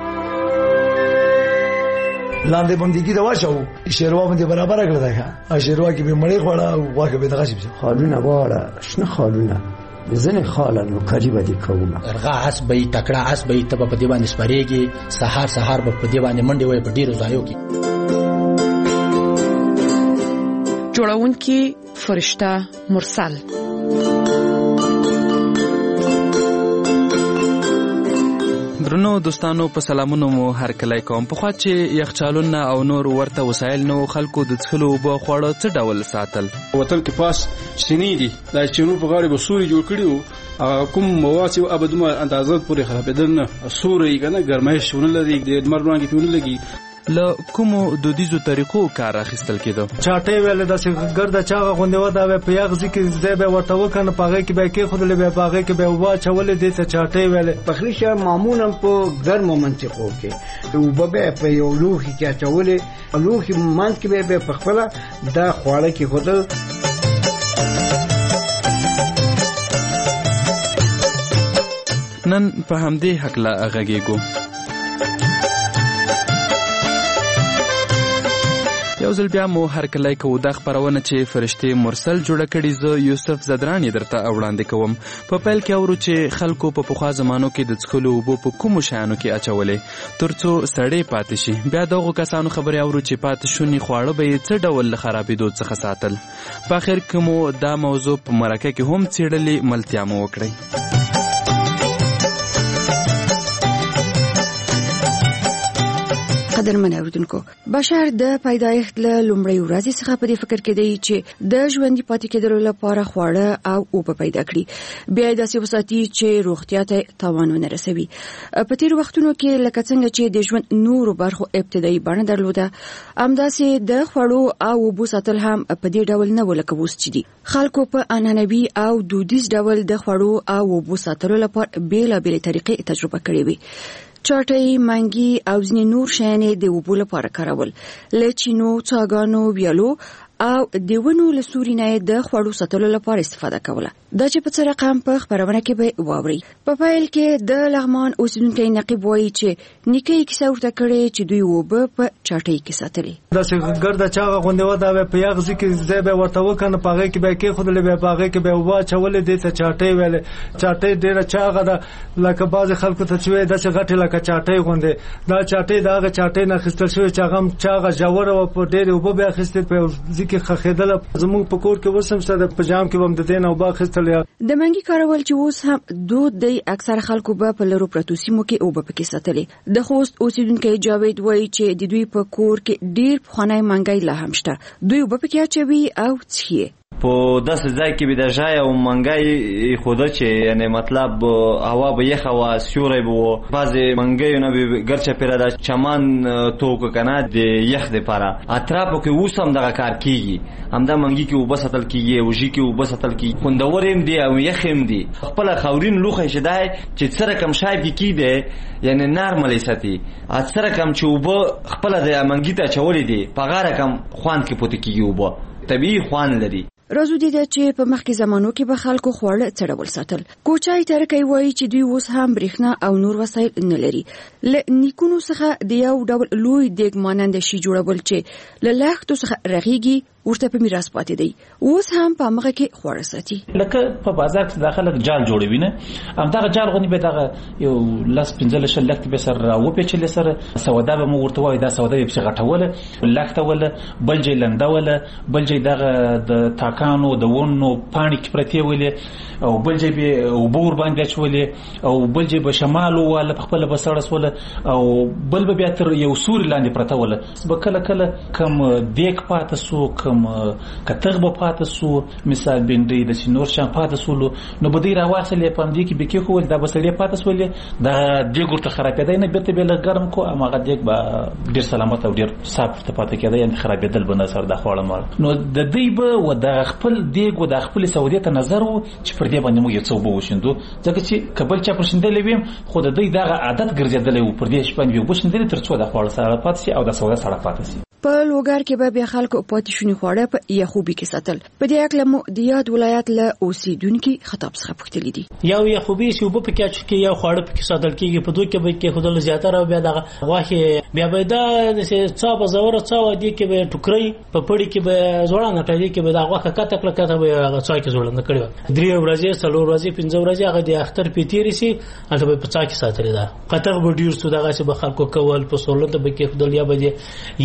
لاندې باندې کې دا واچو شیروا باندې برابر کړل دا شیروا کې به مړې خوړه او واکه به دغه شي خالونه واړه شنه خالونه ځنه خالانو قریبه دي کومه ارغا اس به تکړه اس به ته په دی باندې سپریږي سحر سحر په دی باندې منډي وای په ډیرو ځایو کې جوړونکي فرشته مرسل درنو دوستانو په سلامونو مو هر کله کوم په خوا چې یخچالونه او نور ورته وسایل نو خلکو د څښلو اوبه خواړه څه ډول ساتل. وطن کې پاس چینی دي دا چینو په غاړه به سوري جوړ کړي وو کوم مواد چې ابدومه اندازات پورې خرابېدل نه سوري کنه ګرمایش ونه لري د لمر وړانګې پیونه لګي. له کومو دودیزو طریقو کار اخیستل کېده. چاټې ویلې داسې ګرده چاغه غوندې وه دا به په یغزي کې ځای به ورته وکنه په هغې کې به یې کېښودلې بیا په هغې کې به یې اوبه اچولې دې ته چاټې ویلې. پخلی شه معمولا په ګرمو منطقو کې اوبه به یې په یو لوښي کې اچولې لوښي منځ کې به یې په خپله دا خواړه کېښودل. نن په همدې هکله غږېږو. یو ځل بیا مو هرکلی کوو دا خپرونه چې فرشتې مرسل جوړه کړي زه یوسف زدران یې درته وړاندې کوم. په پیل کې اورو چې خلکو په پخوا زمانو کې د څښلو اوبو په کومو شیانو کې اچولې تر څو سړې پاتې شي. بیا دغو کسانو خبرې اورو چې پاتې شوني خواړه به یې څه ډول له خرابېدو څخه ساتل. په اخر کې مو دا موضوع په مرکه کې هم څېړلې ملتیا مو وکړئ. قدرمن اوریدونکو بشر د پیدایښت له لومړۍ ورځې څخه په دې فکر کې دی چې د ژوندي پاتې کېدلو لپاره خواړه او اوبه پیدا کړي بیا یې داسې وساتي چې روغتیا ته تاوان ونه رسوي. په تېرو وختونو کې لکه څنګه چې د ژوند نورو برخو ابتدایي بڼه درلوده همداسې د خوړو او اوبو ساتل هم په دې ډول نه و لکه اوس چې دي. خلکو په عنعنوي او دودیز ډول د خوړو او اوبو ساتلو لپاره بېلابېلې طریقې تجربه کړې وي. چاټۍ، منګي او ځینې نور شیان د اوبو لپاره کارول. له چینو، څاګانو، ویالو او د ونو له سوري نه د خوړو ساتلو لپاره استفاده کوله. دا چې په څه رقم په خبرونه کې به واوري. په پیل کې د لغمان اوسیدونکي نقیب وایي چې نیکه یې کیسه ورته کړې چې دوی اوبه په چاټۍ کې ساتلې. داسې ګرده چاغه غوندې وه دا به په یغزي کې ځای به یې ورته وکنه په هغې کې به یې کېښودلې بیا په هغې کې به یې اوبه اچولې دې ته چاټۍ ویلې. چاټۍ ډېره چاغه ده لکه بعضې خلکو ته چې وایي داسې غټې لکه چاټۍ غوندې. دا چاټۍ د هغه چاټۍ نه اخیستل شوې چې هغه هم چاغه ژوره وه په ډېرې اوبه به یې اخیستې په یو ځای کې خښېدله. زمونږ په کور کې اوس هم شته د په جام کې به هم د دې نه اوبه اخیستل. د منګي کارول چې اوس هم دود دی اکثر خلکو به په لرو پرتو سیمو کې اوبه پکې ساتلې. د خوست اوسیدونکی جاوید وایي چې د دوی په کور کې ډیر پخوانی منګی لا هم شته. دوی اوبه پکې اچوي او څښي. په داسې ځای کې به د ژای او منګی خوده چې یعنی مطلب هوا به یخه وه سیوری به و بعضې منګیونه به ګرچاپېره د چمن توکه که نه د یخ دپاره اطرافو کې اوس هم دغه کار کېږي. همدا منګي کې اوبه ساتل کېږي وژي کې اوبه ساتل کېږي. خوندور هم دي او یخ هم دي. خپله خاورین لوښی چې دی چې څه رقم شای پکې کېږي یعنی نرمل یې ساتي. څه رقم چې اوبه خپله د منګي ته اچولې دي په هغه رقم خوند کې پوتې کېږي. اوبه طبیعي خوند لري. رازو دي چې په مخکې زمانو کې به خلکو خواړه څه ډول ساتل. کوچای ترکي وایي چې دوی اوس هم برېښنا او نور وسایل نه لري. له نیکونو څخه د یو ډول لوی دیګ مانند شي جوړول چې له لښتو څخه رغېږي ورته په میراث پاتې دی. اوس هم په هغه کې خواړه ساتي. لکه په بازار کې داخله جال جوړوي نه همدغه جال غونې به دغه یو لاس پنځه شل لښتې به سره راوپېچلې سره سودا به مو ورته وایي دا سودا یې پسې غټوله لښته وله بل ځای لنده وله بل ځای دغه د تاکانو د ونو پاڼې کې پرتې ولې او بل ځای به اوبه ورباندې اچولې او بل ځای به شمال وواله په خپله به سړه سوله او بل به بیا تر یو سوري لاندې پرته وله به کله کله کم دیګ پاته سو کم کتغ به پاته سو مثال بنډۍ د سینور شان پاته سولو نو به دوی راواخلې په همدې کې به کېښول دا به سړې پاته سولې دا دیګ ورته خرابېدی نه بېرته به یې لږ ګرم کړو هماغه دیګ به ډېر سلامت او ډېر صاف ورته پاته کېده یعنې خرابېدل به نه سره دا خواړه مواړه نو د دوی به و د خپل دیګ و د خپلې سودې ته نظر و چې پر دې باندې موږ یو څه اوبه وشیندو ځکه چې که بل چا پر شیندلی وي خو د دوی دغه عادت ګرځېدلی و پر دې شپه باندې اوبه شیندلې تر څو د خواړه سړه پاتې شي او د سودا سړه پاتې شي. په لوګر کې به بیا خلکو پاتې شوني خواړه په یخوبي کې ساتل. په دې اړه مو د یاد ولایت له اوسیدونکو خطاب څخه پوښتنه دي. یو یخوبي چې وب پکې اچ کې یو خواړه پکې ساتل کېږي په دوی کې به کې خدای زیاتره بیا دغه واخه بیا به دا چې څا په زوره څا ودی کې به ټوکري په پړی کې به زوړه نه پېږي کې به دا واخه کته کله کته به هغه څا کې زوړه نه کړی درې ورځې څلور ورځې پنځه ورځې هغه د اختر پیتيري سي هغه به په څا کې ساتل دا قطر به ډیر سو دغه چې به خلکو کول په سولنت به کې خدای یا به یا خونه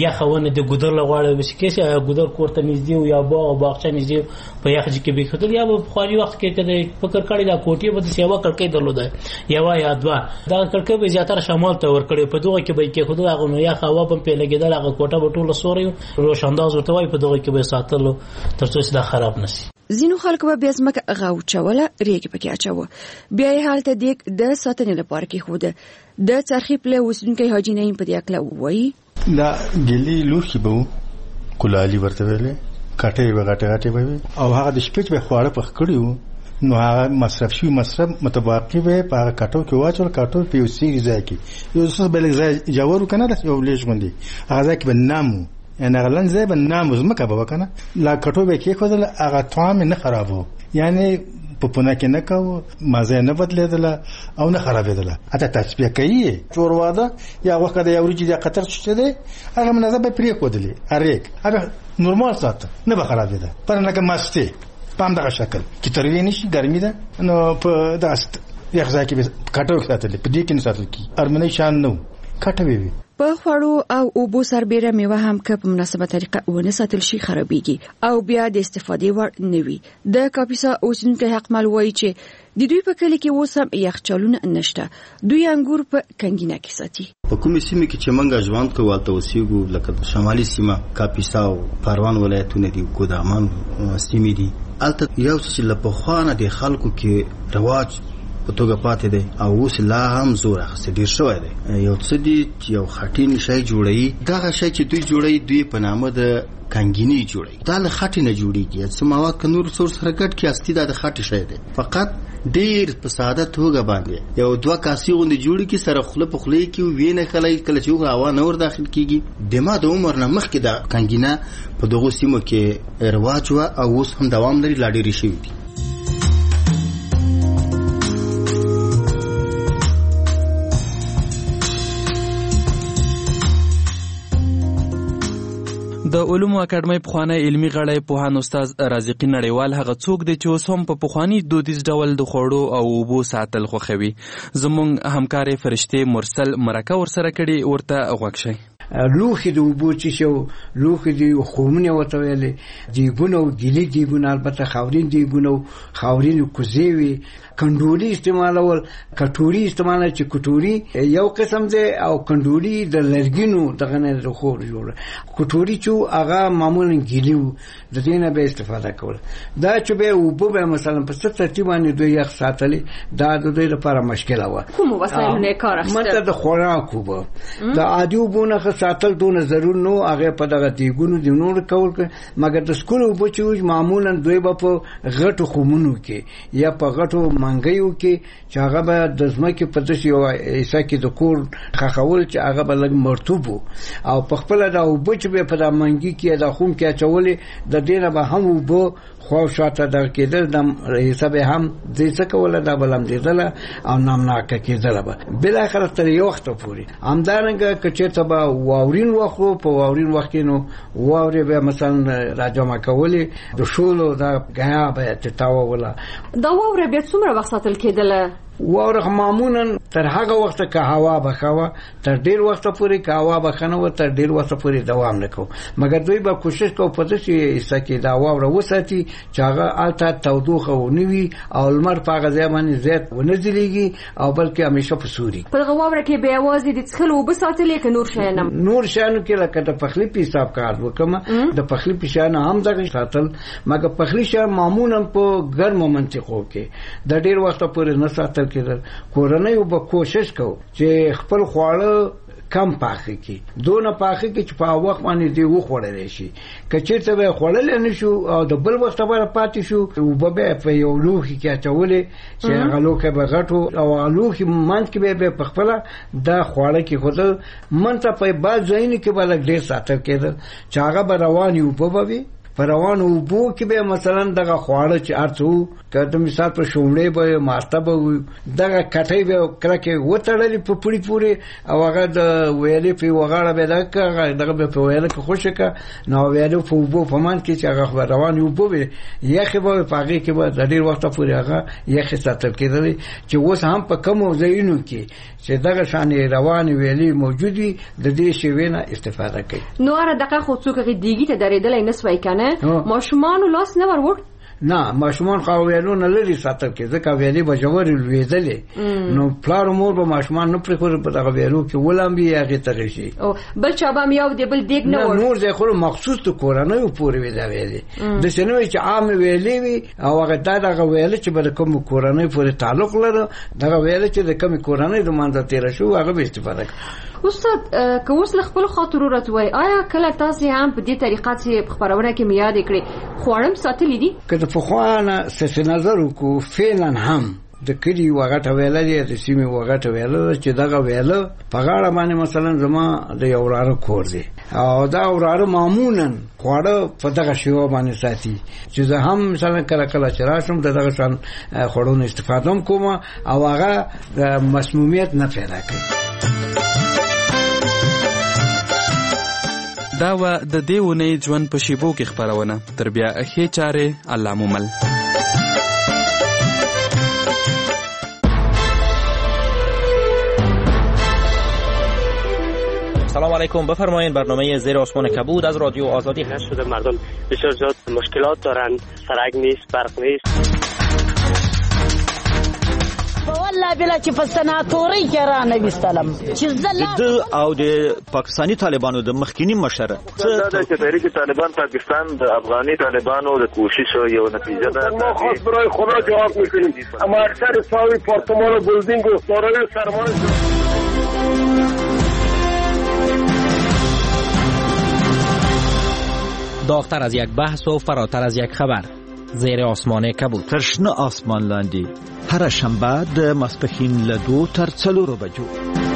باندې د ګودر لغواړي بس کې ګودر کوړه نږدې یا باغ باغچه نږدې په یخ کې به خدای یا په خواري وخت کې کده فکر کړی دا کوټي به سیوا کړکې درلوده یوا یا دوا دا کړکې به زیاتره شمال ته ور کړی په دوه کې به کې خدای هغه نو یا هوا په پیله کېدل هغه کوټه به ټوله سوري روشنداز ورته وای په دوه کې به ساتلو ترڅو دا خراب نشي. زینو خلک به بیا زمکه غاوچوله ریګ پکې اچو بیا یې حالت دیک د ساتنې لپاره کې خوده د څرخي په وسونکې حاجی نیم په دې اکلا وای دا ګلی لور کې به کولالي ورته ویلې کټې به غټه غټه به او هغه د شپې به خواړه پخ کړیو نو هغه مصرف شوی مصرف متباقي به په هغه کټو کې واچول کټو په یوسي ځای کې یو څه بل ځای جوړ کنه د یو لیش باندې هغه ځای کې به نامو ان غلن ځای به نامو زمکه به کنه لا کټو به کې خدل هغه طعام نه خرابو یعنی په پونه کې نه کاوه مزه نه بدلیدل او نه خرابېدل اته تسبیح کوي چور واده یا وخت د یو ورځې د خطر شته دی هغه منظم به پرې کودلی اریک هغه نورمال سات نه به خرابېده پر نه کمسته پام دغه شکل چې تروی نشي ګرمي ده نو په داست یو ځای کې کټو ساتل په دې کې نه ساتل کی ارمنه شان نو کټو وی په خوړو او اوبو سربېره میوه هم که په مناسبه طریقه ونه ساتل شي خرابېږي او بیا د استفادې وړ نه وي. د کاپیسا اوسیدونکي حقمل وایي چې د دوی په کلی کې اوس هم یخچالونه نشته. دوی انګور په کنګینه کې ساتي. په کومې سیمه کې چې موږ ژوند کوو هلته اوسېږو لکه شمالي سیمه کاپیسا او پروان ولایتونه دي ګودامان سیمې دي هلته یو څه چې له پخوا نه د خلکو کې رواج په توګه پاتې دی او اوس لا هم زور اخیستی ډېر شوی دی. یو څه دي یو خټین شی جوړوي دغه شی چې دوی جوړوي دوی په نامه د کنګینې جوړوي دا له خټې نه جوړېږي څه مواد که نور څور سره ګډ کړي اصلي دا د خټې شی دی فقط ډېر په ساده توګه باندې یو دوه کاسې غوندې جوړې کړي سره خوله په خوله کې ویې نه خلی کله چې هوا نه ور داخل کېږي د ما د عمر نه مخکې دا کنګینه په دغو سیمو کې رواج وه او اوس هم دوام لري لا ډېرې شوي دي. د علومو اکاډمۍ پخوانی علمي غړی پوهاند استاد رازقي نړیوال هغه څوک دی چې اوس هم په پخواني دودیز ډول د خوړو او اوبو ساتل خوښوي. زموږ همکارې فرشتې مرسل مرکه ورسره کړي ورته غوږ شئ. لوښي د اوبو چې شو لوښي د خومونه ورته ویلې دیګونه او ګیلي دیګونه البته خاورین دیګونه خاورین کوزې وي کنډولي استعمالول کټوري استعمال چې کټوري یو قسم دی او کنډولي د لرګینو دغه نه خور جوړ کټوري چې هغه معمولا ګیلي وو د دې نه به استفاده کول دا چې به اوبو به مثلا په ست ترتیب باندې دوی یخ ساتلې دا د دوی لپاره مشکل و کوم وسایل نه کار اخیستل مته د خوراک وو د عادي اوبو نه ساتل دونه ضرور نو هغه په دغه دیګونو دی نور کول مګر د سکول اوبو چې معمولا دوی په غټو خومونو کې یا په غټو منګیو کې چې هغه به د ځمکې په داسې یو حصه کې د کور خښول چې هغه به لږ مرطوب او په خپله دا اوبه چې به په دا منګي کې دا خوم کې اچولې د دې نه به هم اوبه خوا شاته در کېدل د حصه به هم دې څه کوله دا به لمدېدله او نامناکه کېدله به بالاخره تر یو وخته پورې همدارنګه که چېرته به واورین وخت په واورین وخت کې نو واورې به مثلا راجمع کولې د شولو دا ګیا به تتاوله دا واوره بیا څومره وخت ساتل کېدله واوره معمولا تر هغه وخته که هوا بخوه تر ډیر وخت پورې که هوا بخنه و تر ډیر وخت پورې دوام نکو مګر دوی به کوشش کوي په دې حصہ کې دا واوره وساتي چې هغه الته تودوخه ونوي او لمر په هغه ځای باندې زیات ونه ځلیږي او بلکې همیشه په سوري په هغه واوره کې به یوازې د څښلو اوبه ساتل کې نور شیان نور شیانو کې لکه د پخلی په حساب کار وکم د پخلی په شیان هم دغه ساتل مګر پخلی شیان معمولا په ګرمو منطقو کې د ډیر وخت پورې نه ساتل کېدل کورنۍ به کوشش کو چې خپل خواړه کم پاخه کی دونه پاخه کی چې په وخت باندې دی و خوړل شي کچې ته به خوړل نه شو او د بل وخت لپاره پاتې شو او به په یو لوخي کې اچولې چې هغه لوخه به غټو او لوخي منځ کې به په خپل د خوړل کې خود منته په باز ځین کې بل ډېر ساتل کېدل چې هغه به رواني او په به په روانو اوبو کې به مثلا دغه خواړه چې ارڅو کله مثال په شومړې به ماسته به دغه کټۍ به کله کې وتړلې په پړی پورې او هغه د ویلې په وغاړه به دغه دغه په ویلې کې خوشې کا نو ویلې په اوبو په مان کې چې هغه روانو اوبو به یخ به پاګې کې به د ډیر وخت پورې هغه یخ ساتل کېدل چې اوس هم په کوم ځایونو کې چې دغه شان رواني ویلې موجودي د دې شی نه استفاده کوي. نو اره دغه خو څوک دیګی ته درېدل نه سوي کنه ماشومان لاس نه ورور نه ماشومان خو ویلو نه لري ساتل کې ځکه ویلې بجور لویدلې نو پلار مور به ماشومان نه پرې خور په دغه ویلو کې ولام بي هغه تغیر شي او بل چا به یو دی بل دیګ نه ور نور ځای خو مخصوص ته کورانه پورې وی دا ویلې د شنو چې عام ویلې وی او هغه دغه ویلې چې بل کوم کورانه پورې تعلق لري دغه ویلې چې د کوم کورانه د مانځ تیر شو هغه به استفاده کوي. استاد که اوس له خپل خاطرو راتوي آیا کله تاسو هم په دې طریقه چې خبرونه کې میاد کړی خوړم ساتلی دي که د فخوانه څه نظر وکړو فعلا هم د کلی وغټه ویل دي د سیمه وغټه ویل چې دغه ویل په غاړه باندې مثلا زما د یو وراره کور دی او دا وراره معمولا خواړه په دغه شیوه باندې ساتي چې زه هم مثلا کله کله چې راشم دغه شان خوړونو استفاده کوم او هغه د مسمومیت نه پیدا کوي. دا و د دې ونې ژوند په شیبو کې خبرونه تر بیا ښې چارې الله مومل. سلام علیکم، بفرمایید. برنامه زیر آسمان کبود از رادیو آزادی هست. شده مردم بسیار زیاد مشکلات دارن، سرک نیست، برق نیست. والله بلا چې فستناتوري کرانه وستلم چې زله او د پاکستانی طالبانو د مخکینی مشر څه چې تحریک طالبان پاکستان د افغاني طالبانو د کوشش یو نتیجه ده. ما خاص برای خدا جواب میکنیم اما اکثر ساوی پارتمان و بلدینگ و سارای سرمایه داغتر از یک بحث و فراتر از یک خبر. زیر آسمان کبود. ترشنه آسمان لاندی هر شنبه د ماسپښین له دوه تر څلورو بجو